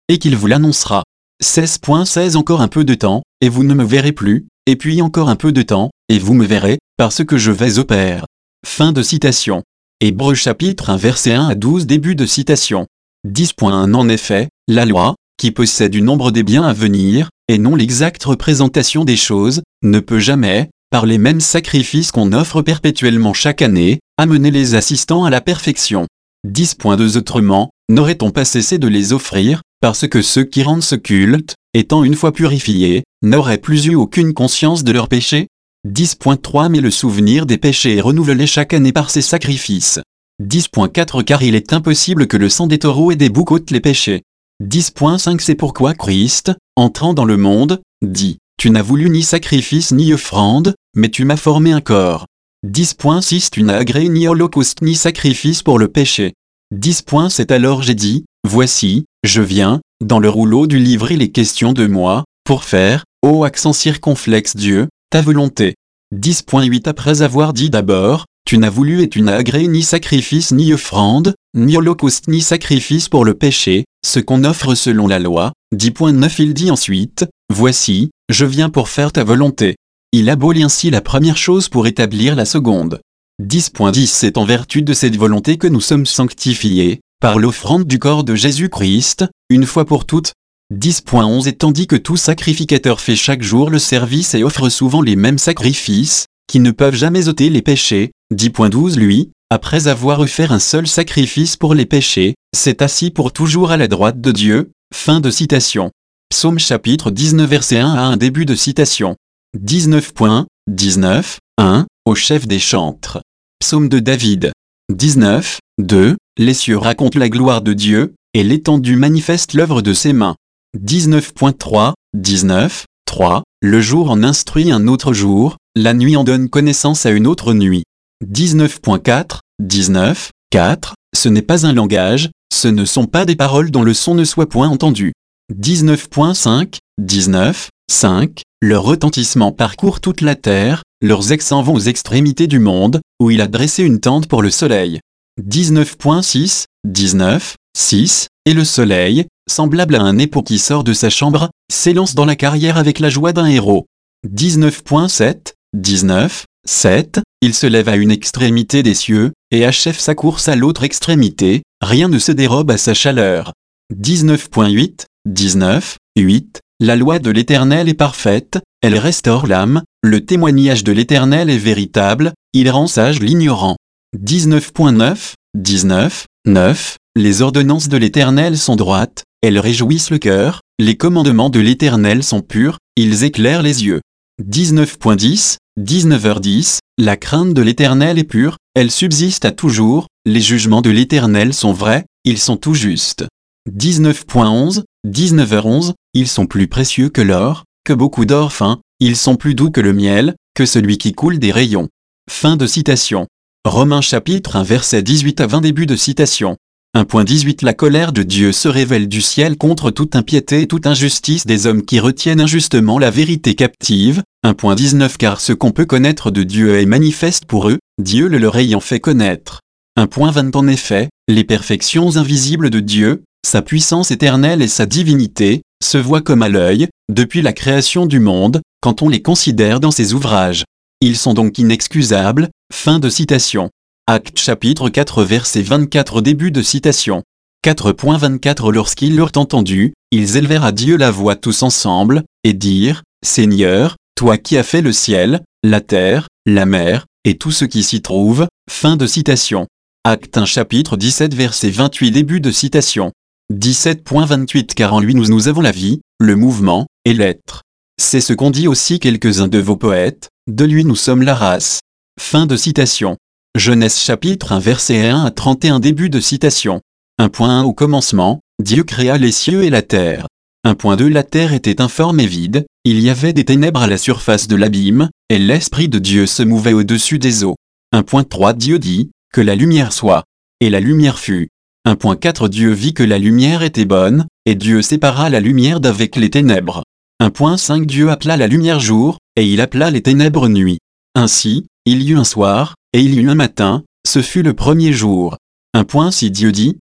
[SPEAKER 1] et qu'il vous l'annoncera. seize seize Encore un peu de temps, et vous ne me verrez plus, et puis encore un peu de temps, et vous me verrez, parce que je vais au Père. Fin de citation. Hébreux chapitre un verset un à douze début de citation. dix un En effet, la loi, qui possède du nombre des biens à venir, et non l'exacte représentation des choses, ne peut jamais, par les mêmes sacrifices qu'on offre perpétuellement chaque année, amener les assistants à la perfection. dix deux Autrement, n'aurait-on pas cessé de les offrir, parce que ceux qui rendent ce culte, étant une fois purifiés, n'auraient plus eu aucune conscience de leurs péchés? dix trois Mais le souvenir des péchés est renouvelé chaque année par ces sacrifices. dix quatre Car il est impossible que le sang des taureaux et des boucs ôte les péchés. dix cinq C'est pourquoi Christ, entrant dans le monde, dit, tu n'as voulu ni sacrifice ni offrande, mais tu m'as formé un corps. dix six Tu n'as agréé ni holocauste ni sacrifice pour le péché. dix sept Alors j'ai dit, voici, je viens, dans le rouleau du livre il est question de moi, pour faire, ô accent circonflexe Dieu, ta volonté. dix huit Après avoir dit d'abord, tu n'as voulu et tu n'as agréé ni sacrifice ni offrande, ni holocauste ni sacrifice pour le péché, ce qu'on offre selon la loi. dix neuf Il dit ensuite, voici, je viens pour faire ta volonté. Il abolit ainsi la première chose pour établir la seconde. dix dix C'est en vertu de cette volonté que nous sommes sanctifiés, par l'offrande du corps de Jésus-Christ, une fois pour toutes. dix onze Et tandis que tout sacrificateur fait chaque jour le service et offre souvent les mêmes sacrifices, qui ne peuvent jamais ôter les péchés, dix douze Lui, après avoir offert un seul sacrifice pour les péchés, s'est assis pour toujours à la droite de Dieu. Fin de citation. Psaume chapitre dix-neuf verset un à un Début de citation. dix-neuf dix-neuf un Au chef des chantres. Psaume de David. dix-neuf deux Les cieux racontent la gloire de Dieu, et l'étendue manifeste l'œuvre de ses mains. dix-neuf trois dix-neuf trois Le jour en instruit un autre jour, la nuit en donne connaissance à une autre nuit. dix-neuf quatre dix-neuf quatre Ce n'est pas un langage, ce ne sont pas des paroles dont le son ne soit point entendu. dix-neuf cinq dix-neuf cinq Leur retentissement parcourt toute la terre, leurs accents vont aux extrémités du monde, où il a dressé une tente pour le soleil. dix-neuf six dix-neuf six Et le soleil, semblable à un époux qui sort de sa chambre, s'élance dans la carrière avec la joie d'un héros. dix-neuf sept dix-neuf sept Il se lève à une extrémité des cieux, et achève sa course à l'autre extrémité, rien ne se dérobe à sa chaleur. dix-neuf huit dix-neuf huit La loi de l'Éternel est parfaite, elle restaure l'âme, le témoignage de l'Éternel est véritable, il rend sage l'ignorant. dix-neuf neuf dix-neuf neuf Les ordonnances de l'Éternel sont droites, elles réjouissent le cœur, les commandements de l'Éternel sont purs, ils éclairent les yeux. dix-neuf dix dix-neuf heures dix La crainte de l'Éternel est pure, elle subsiste à toujours, les jugements de l'Éternel sont vrais, ils sont tout justes. dix-neuf onze dix-neuf heures onze Ils sont plus précieux que l'or, que beaucoup d'or fin, ils sont plus doux que le miel, que celui qui coule des rayons. Fin de citation. Romains chapitre un verset dix-huit à vingt Début de citation. un dix-huit La colère de Dieu se révèle du ciel contre toute impiété et toute injustice des hommes qui retiennent injustement la vérité captive. un dix-neuf Car ce qu'on peut connaître de Dieu est manifeste pour eux, Dieu le leur ayant fait connaître. un vingt En effet, les perfections invisibles de Dieu, sa puissance éternelle et sa divinité, se voient comme à l'œil, depuis la création du monde, quand on les considère dans ses ouvrages. Ils sont donc inexcusables. Fin de citation. Actes chapitre quatre verset vingt-quatre Début de citation. quatre vingt-quatre Lorsqu'ils l'eurent entendu, ils élevèrent à Dieu la voix tous ensemble, et dirent, Seigneur, toi qui as fait le ciel, la terre, la mer, et tout ce qui s'y trouve. Fin de citation. Acte un chapitre dix-sept verset vingt-huit Début de citation. dix-sept vingt-huit Car en lui nous, nous avons la vie, le mouvement, et l'être. C'est ce qu'ont dit aussi quelques-uns de vos poètes, de lui nous sommes la race. Fin de citation. Genèse chapitre un verset un à trente et un Début de citation. un un Au commencement, Dieu créa les cieux et la terre. un deux La terre était informe et vide, il y avait des ténèbres à la surface de l'abîme, et l'Esprit de Dieu se mouvait au-dessus des eaux. un trois Dieu dit, que la lumière soit. Et la lumière fut. un quatre Dieu vit que la lumière était bonne, et Dieu sépara la lumière d'avec les ténèbres. un cinq Dieu appela la lumière jour, et il appela les ténèbres nuit. Ainsi, il y eut un soir, et il y eut un matin, ce fut le premier jour. un six Dieu dit,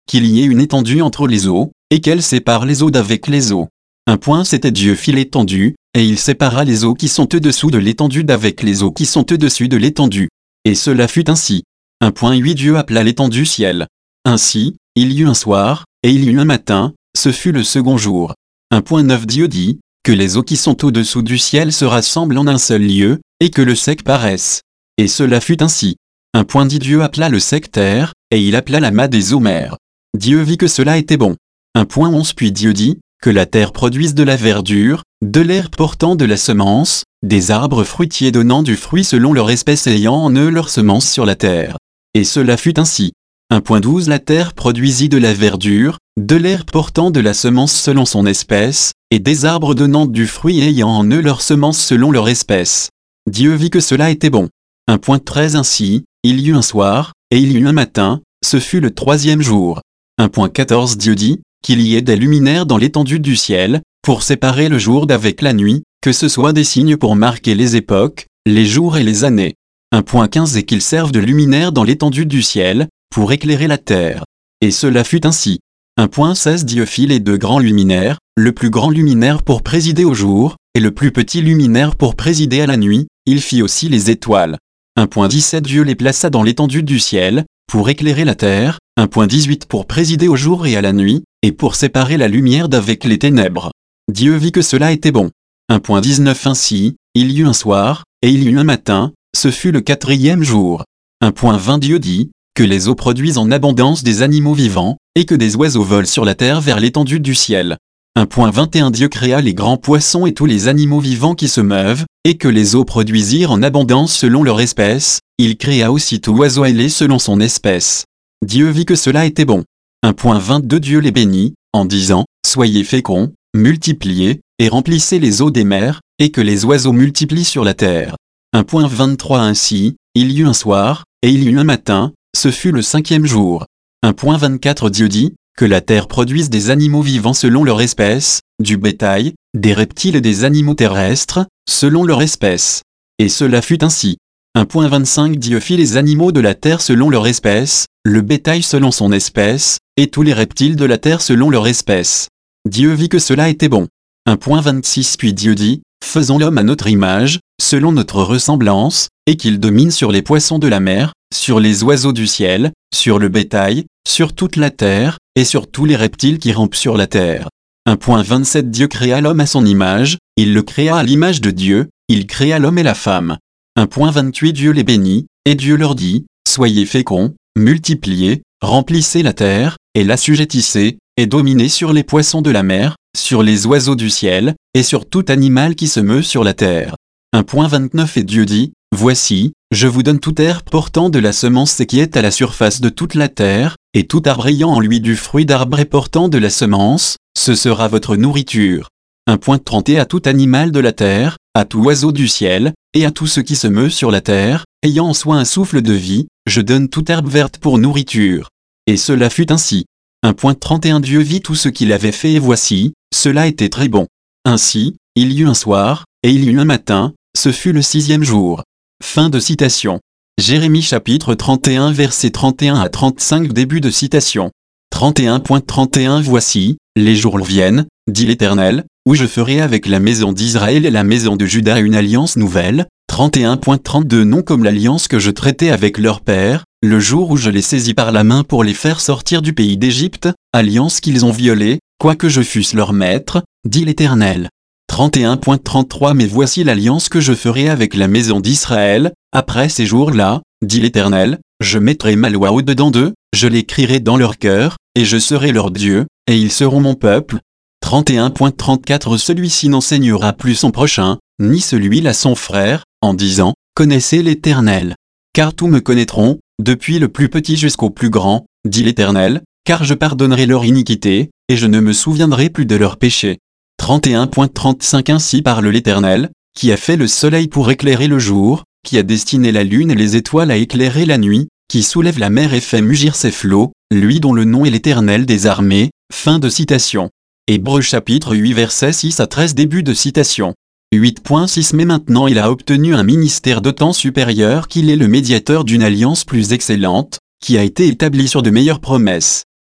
[SPEAKER 1] qu'il y ait une étendue entre les eaux, et qu'elle sépare les eaux d'avec les eaux. Un point c'était Dieu fit l'étendue, et il sépara les eaux qui sont au-dessous de l'étendue d'avec les eaux qui sont au-dessus de l'étendue. Et cela fut ainsi. Un point huit Dieu appela l'étendue ciel. Ainsi, il y eut un soir, et il y eut un matin, ce fut le second jour. Un point neuf Dieu dit, que les eaux qui sont au-dessous du ciel se rassemblent en un seul lieu, et que le sec paraisse. Et cela fut ainsi. Un point dix Dieu appela le sec terre, et il appela l'amas des eaux mer. Dieu vit que cela était bon. Un point onze Puis Dieu dit, que la terre produise de la verdure, de l'herbe portant de la semence, des arbres fruitiers donnant du fruit selon leur espèce ayant en eux leur semence sur la terre. Et cela fut ainsi. Un point douze La terre produisit de la verdure, de l'herbe portant de la semence selon son espèce, et des arbres donnant du fruit ayant en eux leur semence selon leur espèce. Dieu vit que cela était bon. Un point treize Ainsi, il y eut un soir, et il y eut un matin, ce fut le troisième jour. Un point quatorze Dieu dit, qu'il y ait des luminaires dans l'étendue du ciel, pour séparer le jour d'avec la nuit, que ce soit des signes pour marquer les époques, les jours et les années. Un point quinze Et qu'ils servent de luminaires dans l'étendue du ciel, pour éclairer la terre. Et cela fut ainsi. Un point seize Dieu fit les deux grands luminaires, le plus grand luminaire pour présider au jour, et le plus petit luminaire pour présider à la nuit, il fit aussi les étoiles. Un point dix-sept Dieu les plaça dans l'étendue du ciel, pour éclairer la terre, un point dix-huit pour présider au jour et à la nuit, et pour séparer la lumière d'avec les ténèbres. Dieu vit que cela était bon. Un point dix-neuf Ainsi, il y eut un soir, et il y eut un matin, ce fut le quatrième jour. Un point vingt Dieu dit, que les eaux produisent en abondance des animaux vivants, et que des oiseaux volent sur la terre vers l'étendue du ciel. Un point vingt et un Dieu créa les grands poissons et tous les animaux vivants qui se meuvent, et que les eaux produisirent en abondance selon leur espèce, il créa aussi tout oiseau ailé selon son espèce. Dieu vit que cela était bon. Un point vingt-deux Dieu les bénit, en disant, soyez féconds, multipliez, et remplissez les eaux des mers, et que les oiseaux multiplient sur la terre. Un point vingt-trois Ainsi, il y eut un soir, et il y eut un matin, ce fut le cinquième jour. Un point vingt-quatre Dieu dit, que la terre produise des animaux vivants selon leur espèce, du bétail, des reptiles et des animaux terrestres, selon leur espèce. Et cela fut ainsi. Un point vingt-cinq Dieu fit les animaux de la terre selon leur espèce, le bétail selon son espèce, et tous les reptiles de la terre selon leur espèce. Dieu vit que cela était bon. Un point vingt-six Puis Dieu dit, faisons l'homme à notre image, selon notre ressemblance, et qu'il domine sur les poissons de la mer, sur les oiseaux du ciel, sur le bétail, sur toute la terre, et sur tous les reptiles qui rampent sur la terre. Un point vingt-sept Dieu créa l'homme à son image, il le créa à l'image de Dieu, il créa l'homme et la femme. Un point vingt-huit Dieu les bénit, et Dieu leur dit, soyez féconds, multipliez, remplissez la terre, et l'assujettissez, et dominez sur les poissons de la mer, sur les oiseaux du ciel, et sur tout animal qui se meut sur la terre. Un point vingt-neuf Et Dieu dit, voici, je vous donne toute herbe portant de la semence et qui est à la surface de toute la terre, et tout arbre ayant en lui du fruit d'arbre et portant de la semence, ce sera votre nourriture. Un point trente Et à tout animal de la terre, à tout oiseau du ciel, et à tout ce qui se meut sur la terre, ayant en soi un souffle de vie, je donne toute herbe verte pour nourriture. Et cela fut ainsi. Un point trente et un Dieu vit tout ce qu'il avait fait et voici, cela était très bon. Ainsi, il y eut un soir, et il y eut un matin, ce fut le sixième jour. Fin de citation. Jérémie chapitre trente et un versets trente et un à trente-cinq Début de citation. trente et un trente et un Voici, les jours viennent, dit l'Éternel, où je ferai avec la maison d'Israël et la maison de Juda une alliance nouvelle. trente et un trente-deux Non comme l'alliance que je traitais avec leur père, le jour où je les saisis par la main pour les faire sortir du pays d'Égypte, alliance qu'ils ont violée, quoique je fusse leur maître, dit l'Éternel. trente et un trente-trois Mais voici l'alliance que je ferai avec la maison d'Israël, après ces jours-là, dit l'Éternel, je mettrai ma loi au-dedans d'eux, je l'écrirai dans leur cœur, et je serai leur Dieu, et ils seront mon peuple. trente et un trente-quatre Celui-ci n'enseignera plus son prochain, ni celui-là son frère, en disant, connaissez l'Éternel. Car tous me connaîtront, depuis le plus petit jusqu'au plus grand, dit l'Éternel, car je pardonnerai leur iniquité, et je ne me souviendrai plus de leurs péchés. trente et un trente-cinq Ainsi parle l'Éternel, qui a fait le soleil pour éclairer le jour, qui a destiné la lune et les étoiles à éclairer la nuit, qui soulève la mer et fait mugir ses flots, lui dont le nom est l'Éternel des armées. Fin de citation. Hébreux chapitre huit versets six à treize Début de citation. huit six Mais maintenant il a obtenu un ministère d'autant supérieur qu'il est le médiateur d'une alliance plus excellente, qui a été établie sur de meilleures promesses.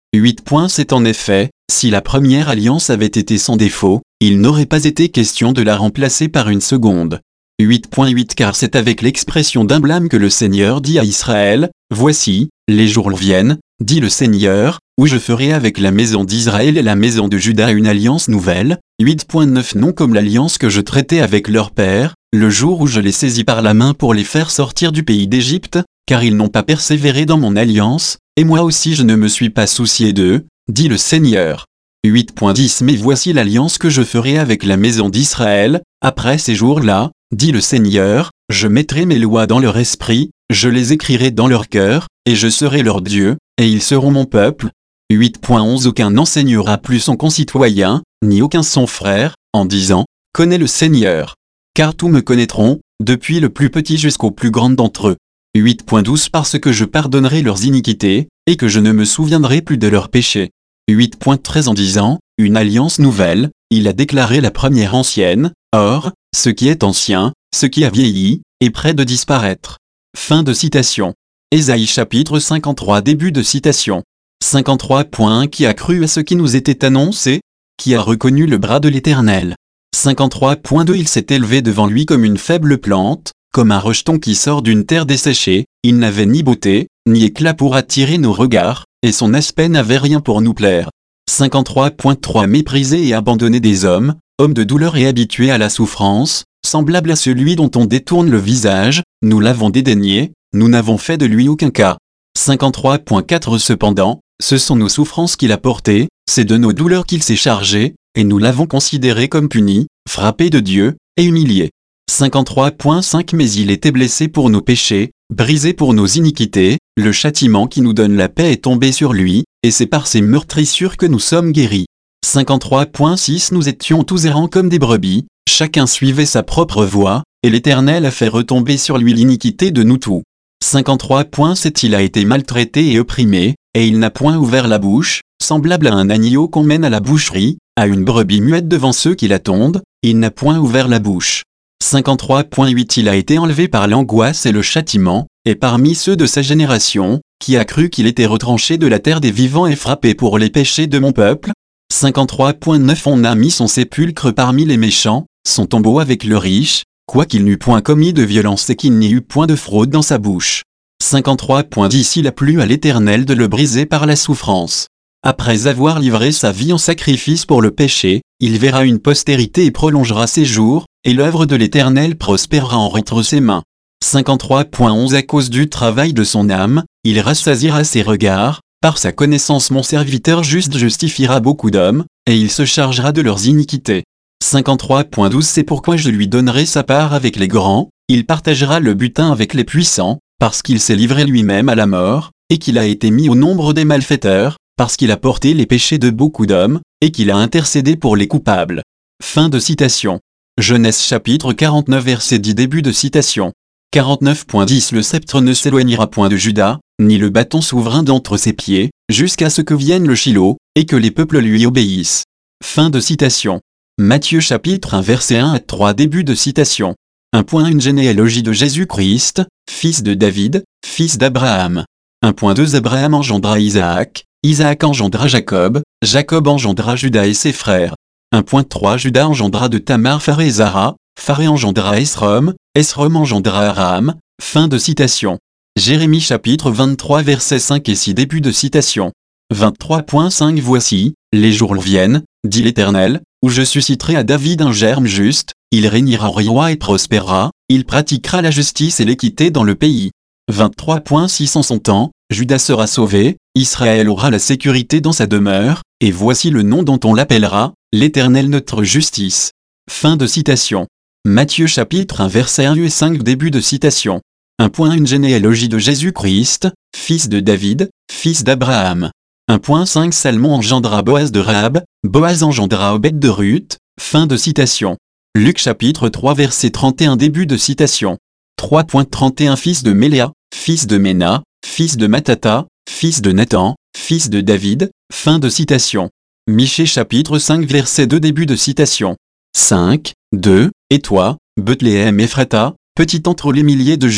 [SPEAKER 1] huit. C'est en effet, si la première alliance avait été sans défaut, il n'aurait pas été question de la remplacer par une seconde. huit point huit Car c'est avec l'expression d'un blâme que le Seigneur dit à Israël, « Voici, les jours viennent, dit le Seigneur, où je ferai avec la maison d'Israël et la maison de Juda une alliance nouvelle. » huit point neuf Non comme l'alliance que je traitais avec leur père, le jour où je les saisis par la main pour les faire sortir du pays d'Égypte, car ils n'ont pas persévéré dans mon alliance, et moi aussi je ne me suis pas soucié d'eux, dit le Seigneur. huit point dix Mais voici l'alliance que je ferai avec la maison d'Israël, après ces jours-là, dit le Seigneur, je mettrai mes lois dans leur esprit, je les écrirai dans leur cœur, et je serai leur Dieu, et ils seront mon peuple. huit point onze Aucun n'enseignera plus son concitoyen, ni aucun son frère, en disant, connais le Seigneur. Car tous me connaîtront, depuis le plus petit jusqu'au plus grand d'entre eux. huit point douze Parce que je pardonnerai leurs iniquités, et que je ne me souviendrai plus de leurs péchés. huit point treize En disant, une alliance nouvelle, il a déclaré la première ancienne, or, ce qui est ancien, ce qui a vieilli, est près de disparaître. Fin de citation. Ésaïe chapitre cinquante-trois Début de citation. cinquante-trois Qui a cru à ce qui nous était annoncé? Qui a reconnu le bras de l'Éternel? cinquante-trois point deux Il s'est élevé devant lui comme une faible plante, comme un rejeton qui sort d'une terre desséchée, il n'avait ni beauté, ni éclat pour attirer nos regards, et son aspect n'avait rien pour nous plaire. cinquante-trois point trois Méprisé et abandonné des hommes, homme de douleur et habitué à la souffrance, semblable à celui dont on détourne le visage, nous l'avons dédaigné, nous n'avons fait de lui aucun cas. cinquante-trois point quatre Cependant, ce sont nos souffrances qu'il a portées, c'est de nos douleurs qu'il s'est chargé, et nous l'avons considéré comme puni, frappé de Dieu, et humilié. cinquante-trois point cinq Mais il était blessé pour nos péchés, brisé pour nos iniquités, le châtiment qui nous donne la paix est tombé sur lui, et c'est par ses meurtrissures que nous sommes guéris. cinquante-trois point six Nous étions tous errants comme des brebis, chacun suivait sa propre voie, et l'Éternel a fait retomber sur lui l'iniquité de nous tous. cinquante-trois point sept Il a été maltraité et opprimé, et il n'a point ouvert la bouche, semblable à un agneau qu'on mène à la boucherie, à une brebis muette devant ceux qui l'attendent, il n'a point ouvert la bouche. cinquante-trois point huit Il a été enlevé par l'angoisse et le châtiment, et parmi ceux de sa génération, qui a cru qu'il était retranché de la terre des vivants et frappé pour les péchés de mon peuple. cinquante-trois point neuf On a mis son sépulcre parmi les méchants, son tombeau avec le riche, quoiqu'il n'eût point commis de violence et qu'il n'y eût point de fraude dans sa bouche. cinquante-trois point dix Il a plu à l'Éternel de le briser par la souffrance. Après avoir livré sa vie en sacrifice pour le péché, il verra une postérité et prolongera ses jours, et l'œuvre de l'Éternel prospérera entre ses mains. cinquante-trois point onze À cause du travail de son âme, il rassasiera ses regards, par sa connaissance mon serviteur juste justifiera beaucoup d'hommes, et il se chargera de leurs iniquités. cinquante-trois point douze C'est pourquoi je lui donnerai sa part avec les grands, il partagera le butin avec les puissants, parce qu'il s'est livré lui-même à la mort, et qu'il a été mis au nombre des malfaiteurs, parce qu'il a porté les péchés de beaucoup d'hommes, et qu'il a intercédé pour les coupables. Fin de citation. Genèse chapitre quarante-neuf verset dix Début de citation. quarante-neuf point dix Le sceptre ne s'éloignera point de Juda, ni le bâton souverain d'entre ses pieds, jusqu'à ce que vienne le Shilo, et que les peuples lui obéissent. Fin de citation. Matthieu chapitre un verset un à trois Début de citation. un point Une généalogie de Jésus-Christ, fils de David, fils d'Abraham. un point deux Abraham engendra Isaac, Isaac engendra Jacob, Jacob engendra Juda et ses frères. un point trois Juda engendra de Tamar Pharé et Zara, Pharé engendra Esrom, Esrom engendra Aram. Fin de citation. Jérémie chapitre vingt-trois versets cinq et six Début de citation. vingt-trois point cinq Voici, les jours viennent, dit l'Éternel, où je susciterai à David un germe juste, il régnera roi et prospérera, il pratiquera la justice et l'équité dans le pays. vingt-trois point six En son temps, Juda sera sauvé, Israël aura la sécurité dans sa demeure, et voici le nom dont on l'appellera, l'Éternel notre justice. Fin de citation. Matthieu chapitre un verset un et cinq Début de citation. un point Une généalogie de Jésus-Christ, fils de David, fils d'Abraham. un point cinq Salmon engendra Boaz de Rahab, Boaz engendra Obed de Ruth. Fin de citation. Luc chapitre trois verset trente et un Début de citation. trois point trente et un Fils de Méléa, fils de Ména, fils de Matata, fils de Nathan, fils de David. Fin de citation. Michée chapitre cinq verset deux Début de citation. cinq, deux Et toi, Bethléem Ephrata, petit entre les milliers de Juda,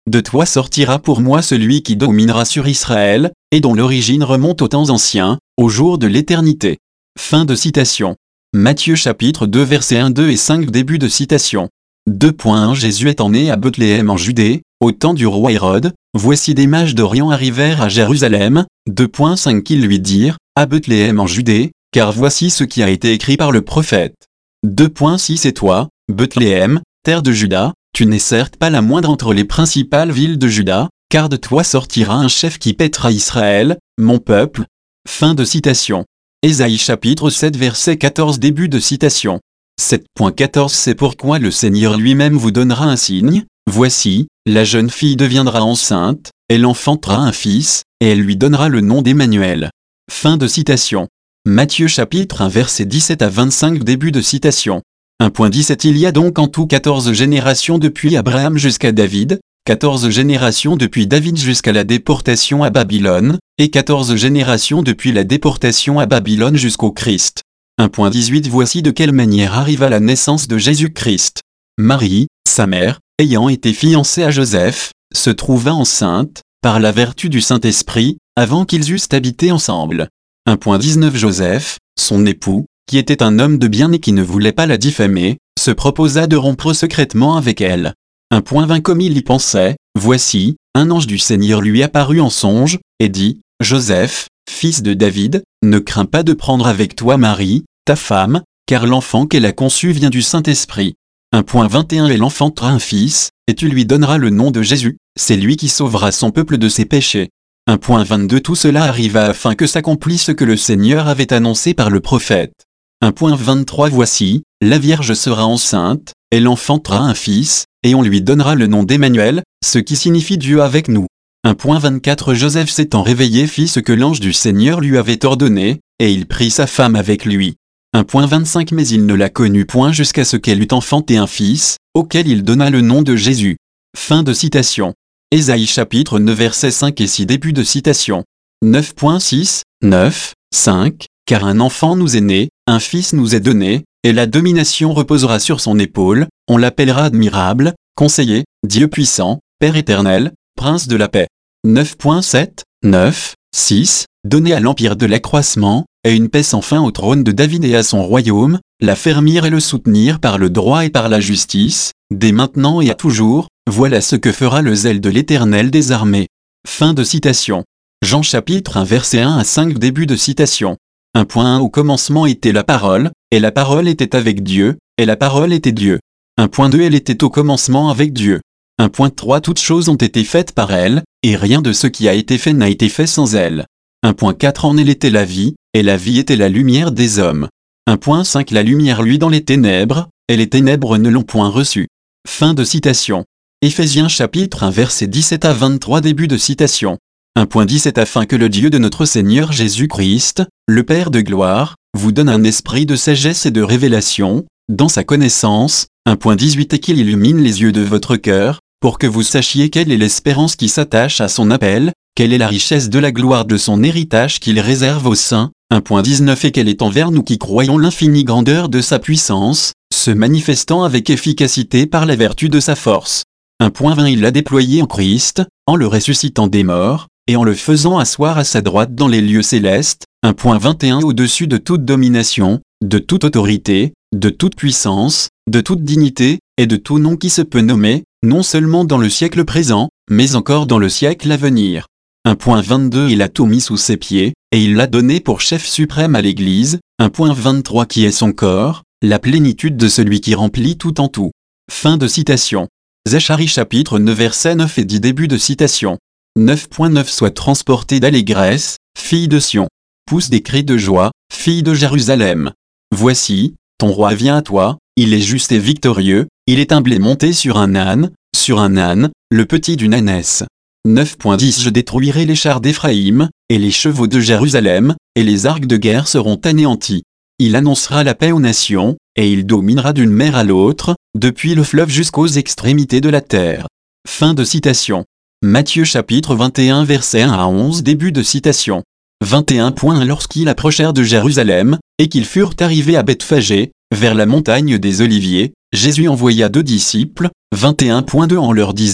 [SPEAKER 1] de toi sortira pour moi celui qui dominera sur Israël, et dont l'origine remonte aux temps anciens, au jour de l'éternité. » Fin de citation. Matthieu chapitre deux versets un, deux et cinq début de citation. deux point un Jésus étant né à Bethléem en Judée, au temps du roi Hérode, voici des mages d'Orient arrivèrent à Jérusalem, deux point cinq qu'ils lui dirent, à Bethléem en Judée, car voici ce qui a été écrit par le prophète. deux point six Et toi, Bethléem, terre de Juda, tu n'es certes pas la moindre entre les principales villes de Juda, car de toi sortira un chef qui pètera Israël, mon peuple. Fin de citation. Ésaïe chapitre sept verset quatorze début de citation. sept point quatorze C'est pourquoi le Seigneur lui-même vous donnera un signe, voici, la jeune fille deviendra enceinte, elle enfantera un fils, et elle lui donnera le nom d'Emmanuel. Fin de citation. Matthieu chapitre un verset dix-sept à vingt-cinq début de citation. un point dix-sept Il y a donc en tout quatorze générations depuis Abraham jusqu'à David, quatorze générations depuis David jusqu'à la déportation à Babylone, et quatorze générations depuis la déportation à Babylone jusqu'au Christ. un point dix-huit Voici de quelle manière arriva la naissance de Jésus-Christ. Marie, sa mère, ayant été fiancée à Joseph, se trouva enceinte, par la vertu du Saint-Esprit, avant qu'ils eussent habité ensemble. un point dix-neuf Joseph, son époux, qui était un homme de bien et qui ne voulait pas la diffamer, se proposa de rompre secrètement avec elle. un point vingt Comme il y pensait, voici, un ange du Seigneur lui apparut en songe, et dit, « Joseph, fils de David, ne crains pas de prendre avec toi Marie, ta femme, car l'enfant qu'elle a conçu vient du Saint-Esprit. » un point vingt et un Elle enfantera un fils, et tu lui donneras le nom de Jésus, c'est lui qui sauvera son peuple de ses péchés. un point vingt-deux Tout cela arriva afin que s'accomplisse ce que le Seigneur avait annoncé par le prophète. un point vingt-trois Voici, la Vierge sera enceinte, elle enfantera un fils, et on lui donnera le nom d'Emmanuel, ce qui signifie Dieu avec nous. un point vingt-quatre Joseph s'étant réveillé fit ce que l'ange du Seigneur lui avait ordonné, et il prit sa femme avec lui. un point vingt-cinq Mais il ne la connut point jusqu'à ce qu'elle eût enfanté un fils, auquel il donna le nom de Jésus. Fin de citation. Ésaïe chapitre neuf versets cinq et six début de citation. neuf point six, neuf, cinq Car un enfant nous est né, un fils nous est donné, et la domination reposera sur son épaule, on l'appellera admirable, conseiller, Dieu puissant, Père éternel, Prince de la paix. neuf point sept, neuf, six Donner à l'empire de l'accroissement, et une paix sans fin au trône de David et à son royaume, l'affermir et le soutenir par le droit et par la justice, dès maintenant et à toujours, voilà ce que fera le zèle de l'Éternel des armées. Fin de citation. Jean chapitre un verset un à cinq début de citation. un point un Au commencement était la parole, et la parole était avec Dieu, et la parole était Dieu. un point deux Elle était au commencement avec Dieu. un point trois Toutes choses ont été faites par elle, et rien de ce qui a été fait n'a été fait sans elle. un point quatre En elle était la vie, et la vie était la lumière des hommes. un point cinq La lumière luit dans les ténèbres, et les ténèbres ne l'ont point reçue. Fin de citation. Éphésiens chapitre un verset dix-sept à vingt-trois début de citation. un point dix-sept Afin que le Dieu de notre Seigneur Jésus-Christ, le Père de gloire, vous donne un esprit de sagesse et de révélation, dans sa connaissance. un point dix-huit Et qu'il illumine les yeux de votre cœur, pour que vous sachiez quelle est l'espérance qui s'attache à son appel, quelle est la richesse de la gloire de son héritage qu'il réserve aux saints. un point dix-neuf Et quelle est envers nous qui croyons l'infinie grandeur de sa puissance, se manifestant avec efficacité par la vertu de sa force. un point vingt Il l'a déployé en Christ, en le ressuscitant des morts, et en le faisant asseoir à sa droite dans les lieux célestes. un point vingt et un Au-dessus de toute domination, de toute autorité, de toute puissance, de toute dignité, et de tout nom qui se peut nommer, non seulement dans le siècle présent, mais encore dans le siècle à venir. un point vingt-deux Il a tout mis sous ses pieds, et il l'a donné pour chef suprême à l'Église. un point vingt-trois Qui est son corps, la plénitude de celui qui remplit tout en tout. Fin de citation. Zacharie chapitre neuf verset neuf et dix début de citation. neuf point neuf Sois transportée d'allégresse, fille de Sion. Pousse des cris de joie, fille de Jérusalem. Voici, ton roi vient à toi, il est juste et victorieux, il est humble et monté sur un âne, sur un âne, le petit d'une ânesse. neuf point dix Je détruirai les chars d'Éphraïm, et les chevaux de Jérusalem, et les arcs de guerre seront anéantis. Il annoncera la paix aux nations, et il dominera d'une mer à l'autre, depuis le fleuve jusqu'aux extrémités de la terre. Fin de citation. Matthieu chapitre vingt et un verset un à onze début de citation. vingt et un point un Lorsqu'ils approchèrent de Jérusalem, et qu'ils furent arrivés à Bethphagée, vers la montagne des Oliviers, Jésus envoya deux disciples. vingt et un point deux En leur disant,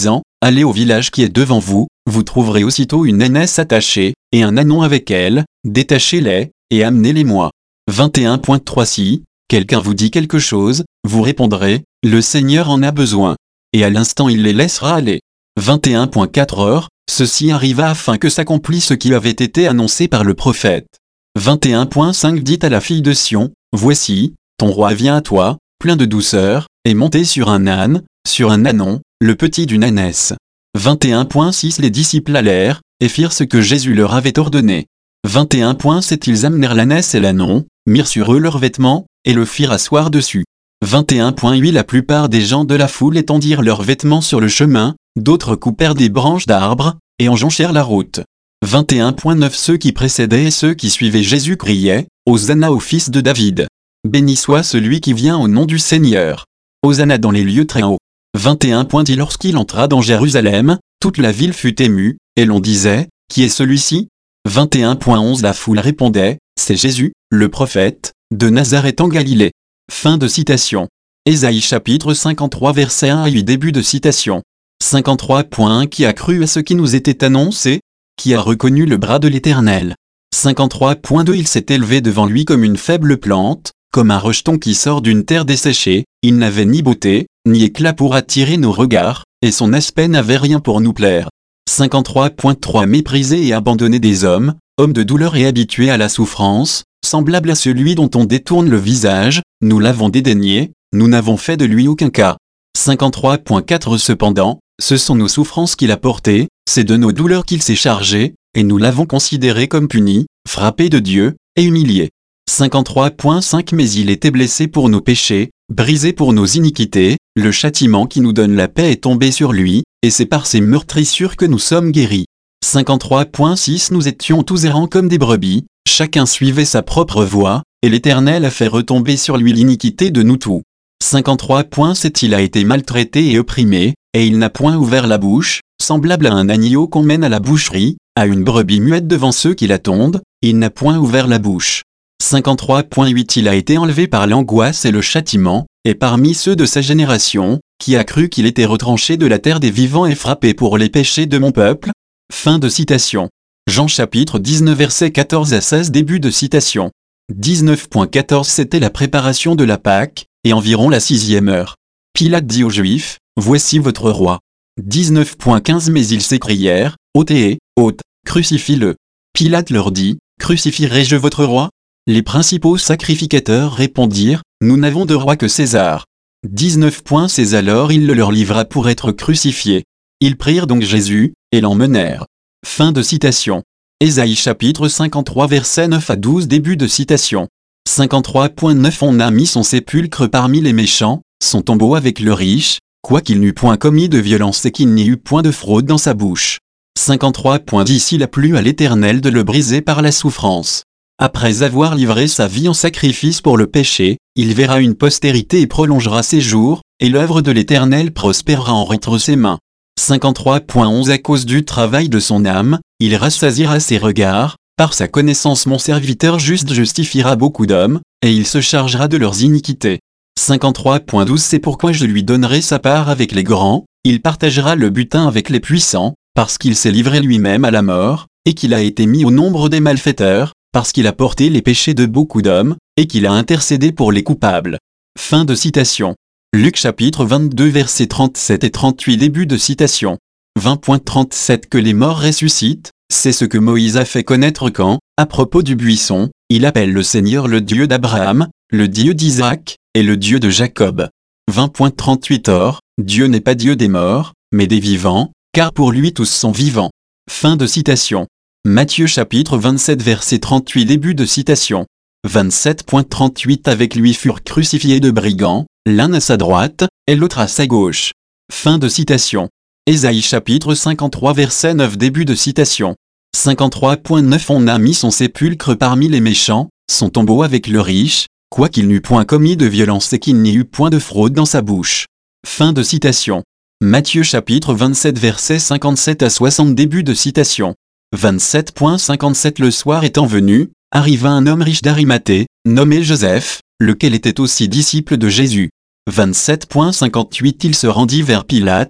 [SPEAKER 1] Allez au village qui est devant vous, vous trouverez aussitôt une ânesse attachée, et un ânon avec elle, détachez-les, et amenez-les-moi. vingt et un point trois Si quelqu'un vous dit quelque chose, vous répondrez, le Seigneur en a besoin. Et à l'instant il les laissera aller. vingt et un point quatre Heures, ceci arriva afin que s'accomplisse ce qui avait été annoncé par le prophète. vingt et un point cinq Dit à la fille de Sion, voici, ton roi vient à toi, plein de douceur, et monté sur un âne, sur un ânon, le petit d'une ânesse. vingt et un point six Les disciples allèrent, et firent ce que Jésus leur avait ordonné. vingt et un point sept Ils amenèrent l'ânesse et l'ânon, mirent sur eux leurs vêtements, et le firent asseoir dessus. vingt et un point huit La plupart des gens de la foule étendirent leurs vêtements sur le chemin, d'autres coupèrent des branches d'arbres, et en jonchèrent la route. vingt et un point neuf Ceux qui précédaient et ceux qui suivaient Jésus criaient, Hosanna au fils de David. Béni soit celui qui vient au nom du Seigneur. Hosanna dans les lieux très hauts. vingt et un point dix Lorsqu'il entra dans Jérusalem, toute la ville fut émue, et l'on disait, qui est celui-ci? vingt et un point onze La foule répondait, c'est Jésus, le prophète, de Nazareth en Galilée. Fin de citation. Ésaïe chapitre cinquante-trois verset un à huit Début de citation. cinquante-trois point un Qui a cru à ce qui nous était annoncé? Qui a reconnu le bras de l'Éternel? cinquante-trois point deux Il s'est élevé devant lui comme une faible plante, comme un rejeton qui sort d'une terre desséchée, il n'avait ni beauté, ni éclat pour attirer nos regards, et son aspect n'avait rien pour nous plaire. cinquante-trois point trois Méprisé et abandonné des hommes, homme de douleur et habitué à la souffrance, semblable à celui dont on détourne le visage, nous l'avons dédaigné, nous n'avons fait de lui aucun cas. cinquante-trois point quatre Cependant, ce sont nos souffrances qu'il a portées, c'est de nos douleurs qu'il s'est chargé, et nous l'avons considéré comme puni, frappé de Dieu, et humilié. cinquante-trois point cinq Mais il était blessé pour nos péchés, brisé pour nos iniquités, le châtiment qui nous donne la paix est tombé sur lui, et c'est par ses meurtrissures que nous sommes guéris. cinquante-trois point six Nous étions tous errants comme des brebis, chacun suivait sa propre voie, et l'Éternel a fait retomber sur lui l'iniquité de nous tous. cinquante-trois point sept Il a été maltraité et opprimé, et il n'a point ouvert la bouche, semblable à un agneau qu'on mène à la boucherie, à une brebis muette devant ceux qui la tondent, il n'a point ouvert la bouche. cinquante-trois point huit Il a été enlevé par l'angoisse et le châtiment, et parmi ceux de sa génération, qui a cru qu'il était retranché de la terre des vivants et frappé pour les péchés de mon peuple. Fin de citation. Jean chapitre dix-neuf versets quatorze à seize Début de citation. dix-neuf point quatorze C'était la préparation de la Pâque, et environ la sixième heure. Pilate dit aux Juifs, voici votre roi. dix-neuf point quinze Mais ils s'écrièrent, ôtez, ôte, crucifie-le. Pilate leur dit, crucifierai-je votre roi? Les principaux sacrificateurs répondirent, nous n'avons de roi que César. dix-neuf point seize Alors il le leur livra pour être crucifié. Ils prirent donc Jésus, et l'emmenèrent. Fin de citation. Ésaïe chapitre cinquante-trois versets neuf à douze Début de citation. cinquante-trois point neuf On a mis son sépulcre parmi les méchants, son tombeau avec le riche, quoiqu'il n'eût point commis de violence et qu'il n'y eût point de fraude dans sa bouche. cinquante-trois point dix Il a plu à l'Éternel de le briser par la souffrance. Après avoir livré sa vie en sacrifice pour le péché, il verra une postérité et prolongera ses jours, et l'œuvre de l'Éternel prospérera entre ses mains. cinquante-trois point onze À cause du travail de son âme, il rassasiera ses regards, par sa connaissance mon serviteur juste justifiera beaucoup d'hommes, et il se chargera de leurs iniquités. cinquante-trois point douze C'est pourquoi je lui donnerai sa part avec les grands, il partagera le butin avec les puissants, parce qu'il s'est livré lui-même à la mort, et qu'il a été mis au nombre des malfaiteurs, parce qu'il a porté les péchés de beaucoup d'hommes, et qu'il a intercédé pour les coupables. Fin de citation. Luc chapitre vingt-deux versets trente-sept et trente-huit Début de citation. vingt point trente-sept Que les morts ressuscitent, c'est ce que Moïse a fait connaître quand, à propos du buisson, il appelle le Seigneur le Dieu d'Abraham, le Dieu d'Isaac, et le Dieu de Jacob. vingt point trente-huit Or, Dieu n'est pas Dieu des morts, mais des vivants, car pour lui tous sont vivants. Fin de citation. Matthieu chapitre vingt-sept verset trente-huit Début de citation. vingt-sept point trente-huit Avec lui furent crucifiés deux brigands, l'un à sa droite, et l'autre à sa gauche. Fin de citation. Ésaïe chapitre cinquante-trois verset neuf Début de citation. cinquante-trois point neuf On a mis son sépulcre parmi les méchants, son tombeau avec le riche, quoiqu'il n'eût point commis de violence et qu'il n'y eût point de fraude dans sa bouche. Fin de citation. Matthieu chapitre vingt-sept verset cinquante-sept à soixante Début de citation. vingt-sept point cinquante-sept Le soir étant venu, arriva un homme riche d'Arimathée, nommé Joseph, lequel était aussi disciple de Jésus. vingt-sept point cinquante-huit Il se rendit vers Pilate,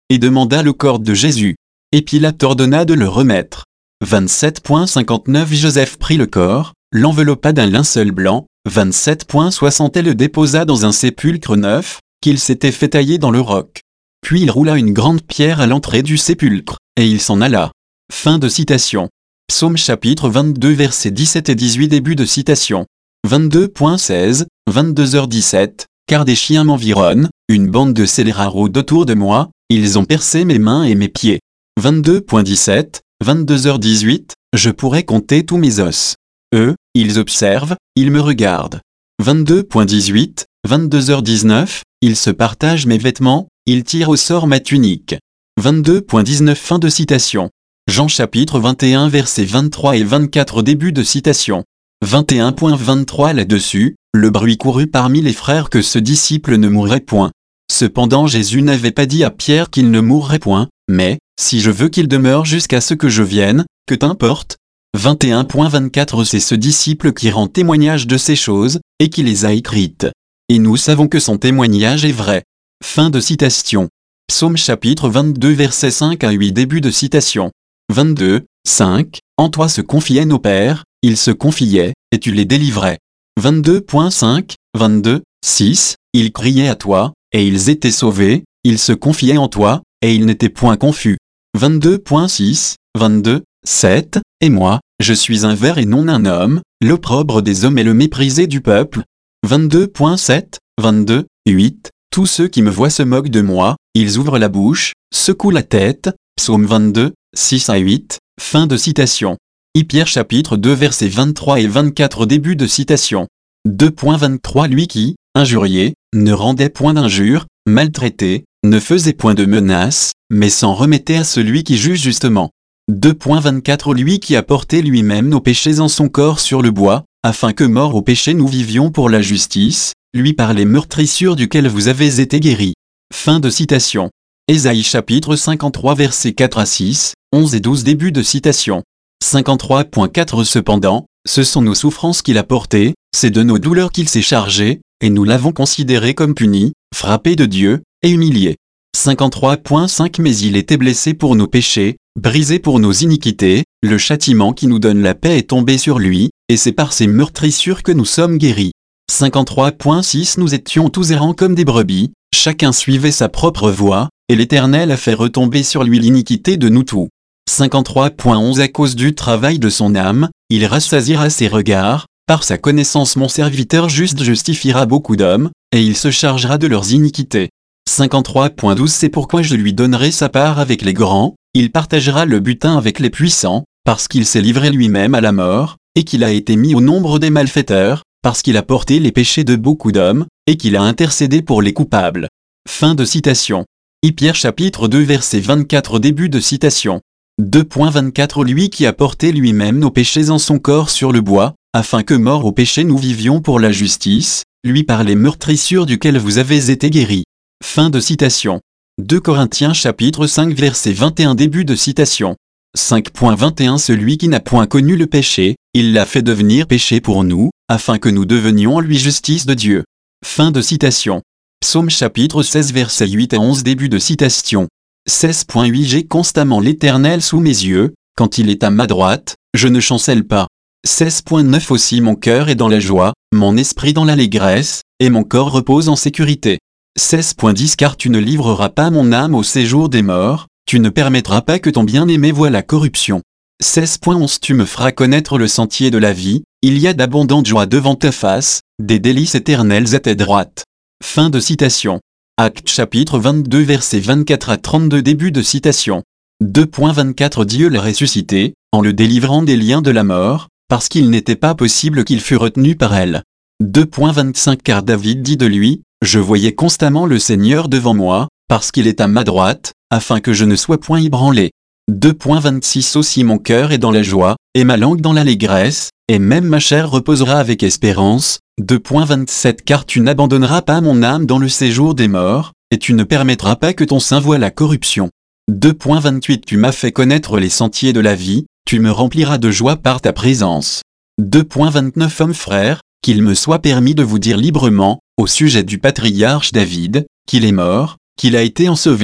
[SPEAKER 1] et demanda le corps de Jésus. Et Pilate ordonna de le remettre. vingt-sept cinquante-neuf Joseph prit le corps, l'enveloppa d'un linceul blanc, vingt-sept soixante et le déposa dans un sépulcre neuf, qu'il s'était fait tailler dans le roc. Puis il roula une grande pierre à l'entrée du sépulcre, et il s'en alla. Fin de citation. Psaume chapitre vingt-deux versets dix-sept et dix-huit début de citation. vingt-deux seize, vingt-deux heures dix-sept, car des chiens m'environnent, une bande de scélérats rôde autour de moi, ils ont percé mes mains et mes pieds. vingt-deux dix-sept, vingt-deux heures dix-huit, je pourrais compter tous mes os. Eux, ils observent, ils me regardent. vingt-deux dix-huit, vingt-deux heures dix-neuf, ils se partagent mes vêtements, ils tirent au sort ma tunique. vingt-deux dix-neuf Fin de citation. Jean chapitre vingt et un versets vingt-trois et vingt-quatre début de citation. vingt et un vingt-trois Là-dessus, le bruit courut parmi les frères que ce disciple ne mourrait point. Cependant Jésus n'avait pas dit à Pierre qu'il ne mourrait point, mais, si je veux qu'il demeure jusqu'à ce que je vienne, que t'importe. vingt et un vingt-quatre C'est ce disciple qui rend témoignage de ces choses, et qui les a écrites. Et nous savons que son témoignage est vrai. Fin de citation. Psaume chapitre vingt-deux versets cinq à huit début de citation. vingt-deux, cinq, En toi se confiaient nos pères, ils se confiaient, et tu les délivrais. vingt-deux cinq, vingt-deux, six, Ils criaient à toi, et ils étaient sauvés, ils se confiaient en toi, et ils n'étaient point confus. vingt-deux six, vingt-deux, sept, Et moi, je suis un ver et non un homme, l'opprobre des hommes et le méprisé du peuple. vingt-deux sept, vingt-deux, huit, Tous ceux qui me voient se moquent de moi, ils ouvrent la bouche, secouent la tête. Psaume vingt-deux, six à huit, fin de citation. Pierre chapitre deux versets vingt-trois et vingt-quatre début de citation. deux vingt-trois Lui qui, injurié, ne rendait point d'injures, maltraité, ne faisait point de menaces, mais s'en remettait à celui qui juge justement. deux vingt-quatre Lui qui a porté lui-même nos péchés en son corps sur le bois, afin que morts au péché nous vivions pour la justice, lui par les meurtrissures duquel vous avez été guéris. Fin de citation. Ésaïe chapitre cinquante-trois versets quatre à six, onze et douze début de citation. cinquante-trois quatre Cependant, ce sont nos souffrances qu'il a portées, c'est de nos douleurs qu'il s'est chargé, et nous l'avons considéré comme puni, frappé de Dieu, et humilié. cinquante-trois cinq Mais il était blessé pour nos péchés, brisé pour nos iniquités, le châtiment qui nous donne la paix est tombé sur lui, et c'est par ses meurtrissures que nous sommes guéris. cinquante-trois six Nous étions tous errants comme des brebis, chacun suivait sa propre voie, et l'Éternel a fait retomber sur lui l'iniquité de nous tous. cinquante-trois onze À cause du travail de son âme, il rassasiera ses regards, par sa connaissance mon serviteur juste justifiera beaucoup d'hommes, et il se chargera de leurs iniquités. cinquante-trois douze C'est pourquoi je lui donnerai sa part avec les grands, il partagera le butin avec les puissants, parce qu'il s'est livré lui-même à la mort, et qu'il a été mis au nombre des malfaiteurs, parce qu'il a porté les péchés de beaucoup d'hommes, et qu'il a intercédé pour les coupables. Fin de citation. Pierre chapitre deux verset vingt-quatre début de citation. deux vingt-quatre Lui qui a porté lui-même nos péchés en son corps sur le bois, afin que morts au péché nous vivions pour la justice, lui par les meurtrissures duquel vous avez été guéris. Fin de citation. deux Corinthiens chapitre cinq verset vingt et un début de citation. cinq vingt et un Celui qui n'a point connu le péché, il l'a fait devenir péché pour nous, afin que nous devenions en lui justice de Dieu. Fin de citation. Psaume chapitre seize versets huit à onze début de citation. seize huit J'ai constamment l'Éternel sous mes yeux, quand il est à ma droite, je ne chancelle pas. seize neuf Aussi mon cœur est dans la joie, mon esprit dans l'allégresse, et mon corps repose en sécurité. seize dix Car tu ne livreras pas mon âme au séjour des morts, tu ne permettras pas que ton bien-aimé voie la corruption. seize onze Tu me feras connaître le sentier de la vie, il y a d'abondantes joies devant ta face, des délices éternelles à ta droite. Fin de citation. Actes chapitre vingt-deux versets vingt-quatre à trente-deux début de citation. deux vingt-quatre Dieu l'a ressuscité, en le délivrant des liens de la mort, parce qu'il n'était pas possible qu'il fût retenu par elle. deux vingt-cinq Car David dit de lui, je voyais constamment le Seigneur devant moi, parce qu'il est à ma droite, afin que je ne sois point ébranlé. deux vingt-six Aussi mon cœur est dans la joie, et ma langue dans l'allégresse, et même ma chair reposera avec espérance. deux vingt-sept Car tu n'abandonneras pas mon âme dans le séjour des morts, et tu ne permettras pas que ton sein voie la corruption. deux vingt-huit Tu m'as fait connaître les sentiers de la vie, tu me rempliras de joie par ta présence. deux vingt-neuf Hommes frères, qu'il me soit permis de vous dire librement, au sujet du patriarche David, qu'il est mort, qu'il a été enseveli,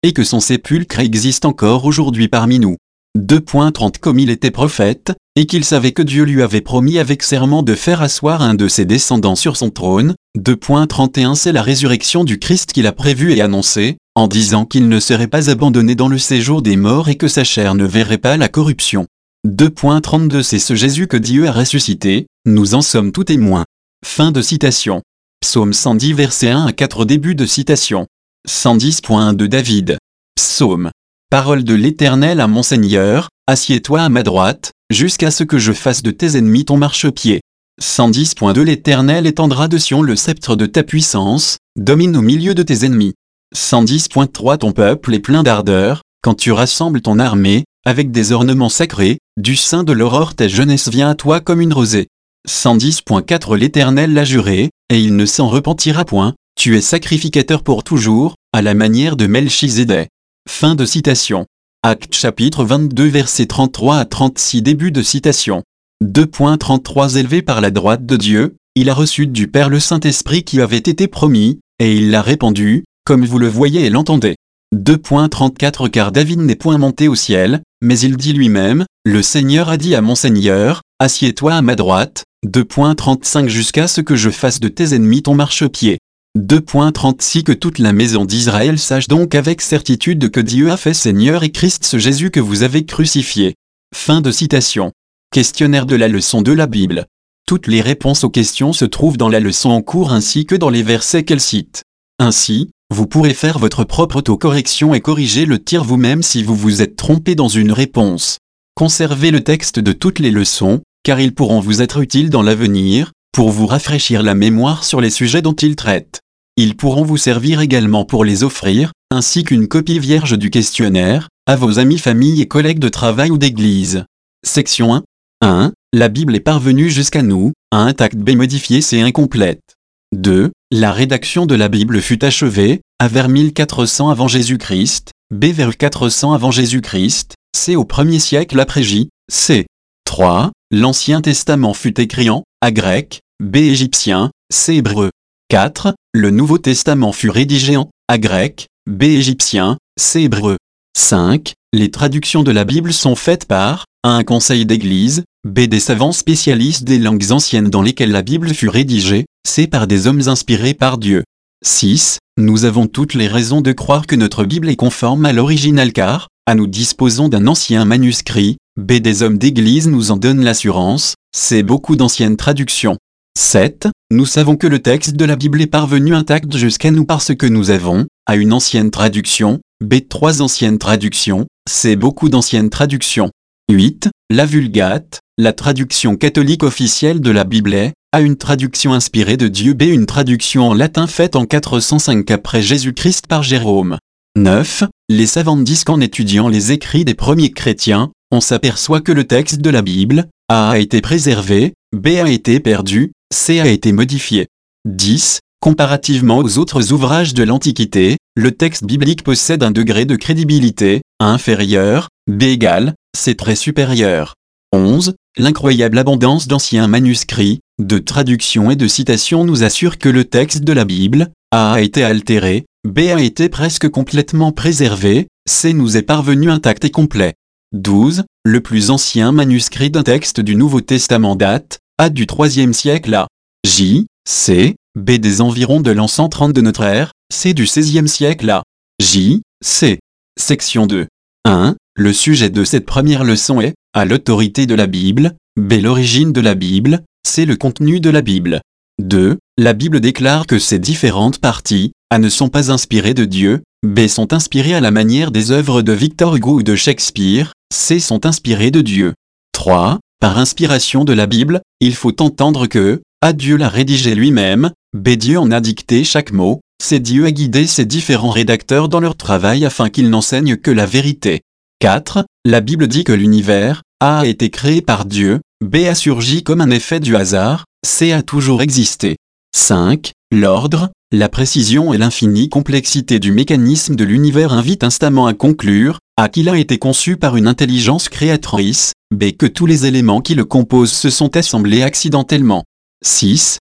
[SPEAKER 1] et que son sépulcre existe encore aujourd'hui parmi nous. deux trente Comme il était prophète, et qu'il savait que Dieu lui avait promis avec serment de faire asseoir un de ses descendants sur son trône, deux trente et un C'est la résurrection du Christ qu'il a prévue et annoncée, en disant qu'il ne serait pas abandonné dans le séjour des morts et que sa chair ne verrait pas la corruption. deux trente-deux C'est ce Jésus que Dieu a ressuscité, nous en sommes tous témoins. Fin de citation. Psaume cent dix versets un à quatre Début de citation. cent dix point un de David. Psaume. Parole de l'Éternel à mon Seigneur, assieds-toi à ma droite, jusqu'à ce que je fasse de tes ennemis ton marchepied. cent dix point deux L'Éternel étendra de Sion le sceptre de ta puissance, domine au milieu de tes ennemis. cent dix point trois Ton peuple est plein d'ardeur, quand tu rassembles ton armée, avec des ornements sacrés, du sein de l'aurore ta jeunesse vient à toi comme une rosée. cent dix point quatre L'Éternel l'a juré, et il ne s'en repentira point, tu es sacrificateur pour toujours, à la manière de Melchizedek. Fin de citation. Actes chapitre vingt-deux versets trente-trois à trente-six Début de citation. deux trente-trois Élevé par la droite de Dieu, il a reçu du Père le Saint-Esprit qui avait été promis, et il l'a répandu, comme vous le voyez et l'entendez. deux trente-quatre Car David n'est point monté au ciel, mais il dit lui-même, le Seigneur a dit à mon Seigneur, assieds-toi à ma droite, deux trente-cinq Jusqu'à ce que je fasse de tes ennemis ton marchepied. deux trente-six Que toute la maison d'Israël sache donc avec certitude que Dieu a fait Seigneur et Christ ce Jésus que vous avez crucifié. Fin de citation. Questionnaire de la leçon de la Bible. Toutes les réponses aux questions se trouvent dans la leçon en cours ainsi que dans les versets qu'elle cite. Ainsi, vous pourrez faire votre propre autocorrection et corriger le tir vous-même si vous vous êtes trompé dans une réponse. Conservez le texte de toutes les leçons, car ils pourront vous être utiles dans l'avenir, pour vous rafraîchir la mémoire sur les sujets dont ils traitent. Ils pourront vous servir également pour les offrir, ainsi qu'une copie vierge du questionnaire, à vos amis, familles et collègues de travail ou d'église. Section un. un. La Bible est parvenue jusqu'à nous, à intacte B modifiée C incomplète. deux. La rédaction de la Bible fut achevée, A vers mille quatre cents avant Jésus-Christ, B vers quatre cents avant Jésus-Christ, C au premier siècle après J, C. trois. L'Ancien Testament fut écrit en A grec, B égyptien, C hébreu. quatre. Le Nouveau Testament fut rédigé en A grec, B égyptien, C hébreu. cinq. Les traductions de la Bible sont faites par A un conseil d'église, B des savants spécialistes des langues anciennes dans lesquelles la Bible fut rédigée, C par des hommes inspirés par Dieu. six. Nous avons toutes les raisons de croire que notre Bible est conforme à l'original car, A nous disposons d'un ancien manuscrit, B des hommes d'église nous en donnent l'assurance, C beaucoup d'anciennes traductions. sept. Nous savons que le texte de la Bible est parvenu intact jusqu'à nous parce que nous avons, A une ancienne traduction, B trois anciennes traductions, C beaucoup d'anciennes traductions. huit. La Vulgate, la traduction catholique officielle de la Bible est, A une traduction inspirée de Dieu, B une traduction en latin faite en quatre cent cinq après Jésus-Christ par Jérôme. neuf. Les savants disent qu'en étudiant les écrits des premiers chrétiens, on s'aperçoit que le texte de la Bible, A a été préservé, B a été perdu, C a été modifié. dix. Comparativement aux autres ouvrages de l'Antiquité, le texte biblique possède un degré de crédibilité, A inférieur, B égal, C très supérieur. onze. L'incroyable abondance d'anciens manuscrits, de traductions et de citations nous assure que le texte de la Bible, A a été altéré, B a été presque complètement préservé, C nous est parvenu intact et complet. douze. Le plus ancien manuscrit d'un texte du Nouveau Testament date, A du troisième siècle à J, C, B des environs de l'an cent trente de notre ère, C du seizième siècle à J, C. Section deux. un. Le sujet de cette première leçon est, A l'autorité de la Bible, B l'origine de la Bible, C le contenu de la Bible. deux. La Bible déclare que ses différentes parties, A ne sont pas inspirées de Dieu, B sont inspirées à la manière des œuvres de Victor Hugo ou de Shakespeare, C sont inspirées de Dieu. trois. Par inspiration de la Bible, il faut entendre que, A Dieu l'a rédigé lui-même, B Dieu en a dicté chaque mot, C Dieu a guidé ses différents rédacteurs dans leur travail afin qu'ils n'enseignent que la vérité. quatre. La Bible dit que l'univers, A a été créé par Dieu, B a surgi comme un effet du hasard, C a toujours existé. cinq. L'ordre, la précision et l'infinie complexité du mécanisme de l'univers invitent instamment à conclure, A qu'il a été conçu par une intelligence créatrice, B que tous les éléments qui le composent se sont assemblés accidentellement. six.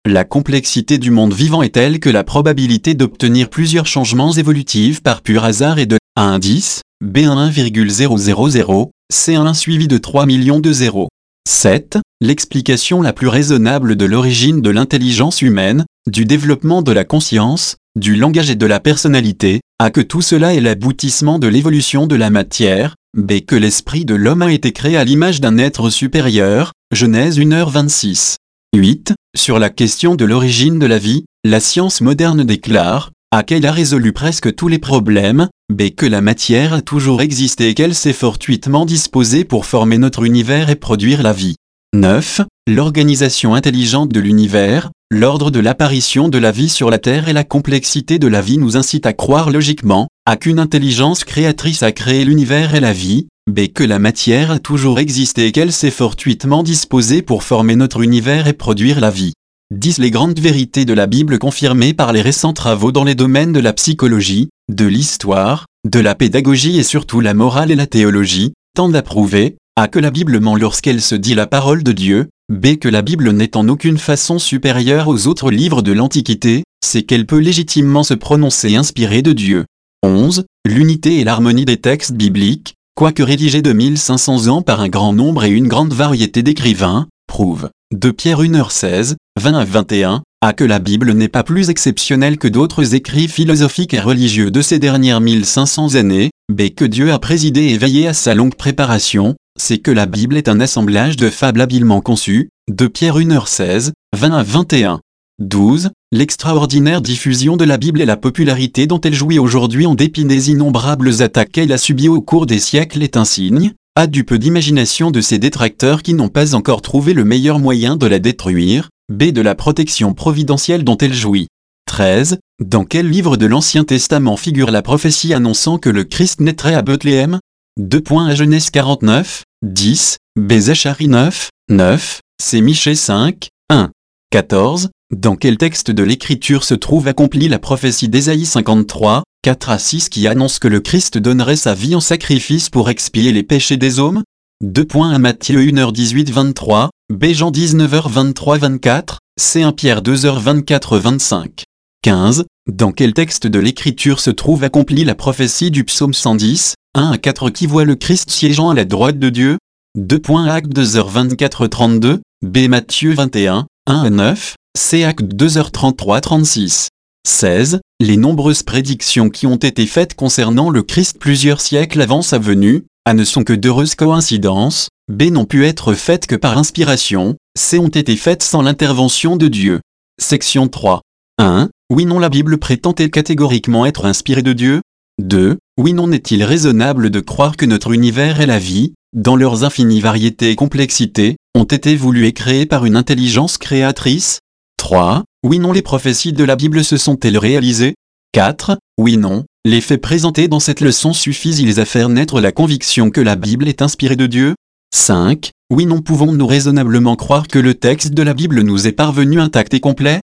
[SPEAKER 1] La complexité du monde vivant est telle que la probabilité d'obtenir plusieurs changements évolutifs par pur hasard est de A indice, B un virgule zéro zéro zéro, C un suivi de trois millions de zéros. sept. L'explication la plus raisonnable de l'origine de l'intelligence humaine, du développement de la conscience, du langage et de la personnalité, A que tout cela est l'aboutissement de l'évolution de la matière, B que l'esprit de l'homme a été créé à l'image d'un être supérieur, Genèse une heure vingt-six. huit. Sur la question de l'origine de la vie, la science moderne déclare, A qu'elle a résolu presque tous les problèmes, B que la matière a toujours existé et qu'elle s'est fortuitement disposée pour former notre univers et produire la vie. neuf. L'organisation intelligente de l'univers, l'ordre de l'apparition de la vie sur la Terre et la complexité de la vie nous incitent à croire logiquement, A qu'une intelligence créatrice a créé l'univers et la vie, B que la matière a toujours existé et qu'elle s'est fortuitement disposée pour former notre univers et produire la vie. dix. Les grandes vérités de la Bible confirmées par les récents travaux dans les domaines de la psychologie, de l'histoire, de la pédagogie et surtout la morale et la théologie, tendent à prouver, A que la Bible ment lorsqu'elle se dit la parole de Dieu, B que la Bible n'est en aucune façon supérieure aux autres livres de l'Antiquité, C qu'elle peut légitimement se prononcer inspirée de Dieu. onze. L'unité et l'harmonie des textes bibliques, quoique rédigés de mille cinq cents ans par un grand nombre et une grande variété d'écrivains, prouvent, de Pierre une heure seize, vingt à vingt et un, A que la Bible n'est pas plus exceptionnelle que d'autres écrits philosophiques et religieux de ces dernières mille cinq cents années, B que Dieu a présidé et veillé à sa longue préparation, C que la Bible est un assemblage de fables habilement conçues, de Pierre une heure seize, vingt à vingt et un. douze. L'extraordinaire diffusion de la Bible et la popularité dont elle jouit aujourd'hui en dépit des innombrables attaques qu'elle a subies au cours des siècles est un signe, A du peu d'imagination de ses détracteurs qui n'ont pas encore trouvé le meilleur moyen de la détruire, B de la protection providentielle dont elle jouit. treize. Dans quel livre de l'Ancien Testament figure la prophétie annonçant que le Christ naîtrait à Bethléem? deux. A Genèse quarante-neuf, dix, B Zacharie neuf, neuf, C Michée cinq, un. quatorze. Dans quel texte de l'Écriture se trouve accomplie la prophétie d'Ésaïe cinquante-trois, quatre à six qui annonce que le Christ donnerait sa vie en sacrifice pour expier les péchés des hommes? deux. A Matthieu une heure dix-huit vingt-trois, B Jean dix-neuf heures vingt-trois vingt-quatre, C un Pierre deux heures vingt-quatre vingt-cinq. quinze. Dans quel texte de l'Écriture se trouve accomplie la prophétie du psaume cent dix, un à quatre qui voit le Christ siégeant à la droite de Dieu? deux. Acte deux heures vingt-quatre trente-deux, B Matthieu vingt et un, un à neuf, C Acte deux heures trente-trois trente-six. seize. Les nombreuses prédictions qui ont été faites concernant le Christ plusieurs siècles avant sa venue, A ne sont que d'heureuses coïncidences, B n'ont pu être faites que par inspiration, C ont été faites sans l'intervention de Dieu. Section trois. un. Oui non la Bible prétend-elle catégoriquement être inspirée de Dieu? deux. Oui non est-il raisonnable de croire que notre univers et la vie, dans leurs infinies variétés et complexités, ont été voulus et créés par une intelligence créatrice? trois. Oui non les prophéties de la Bible se sont-elles réalisées? quatre. Oui non, les faits présentés dans cette leçon suffisent-ils à faire naître la conviction que la Bible est inspirée de Dieu? cinq. Oui non pouvons-nous raisonnablement croire que le texte de la Bible nous est parvenu intact et complet?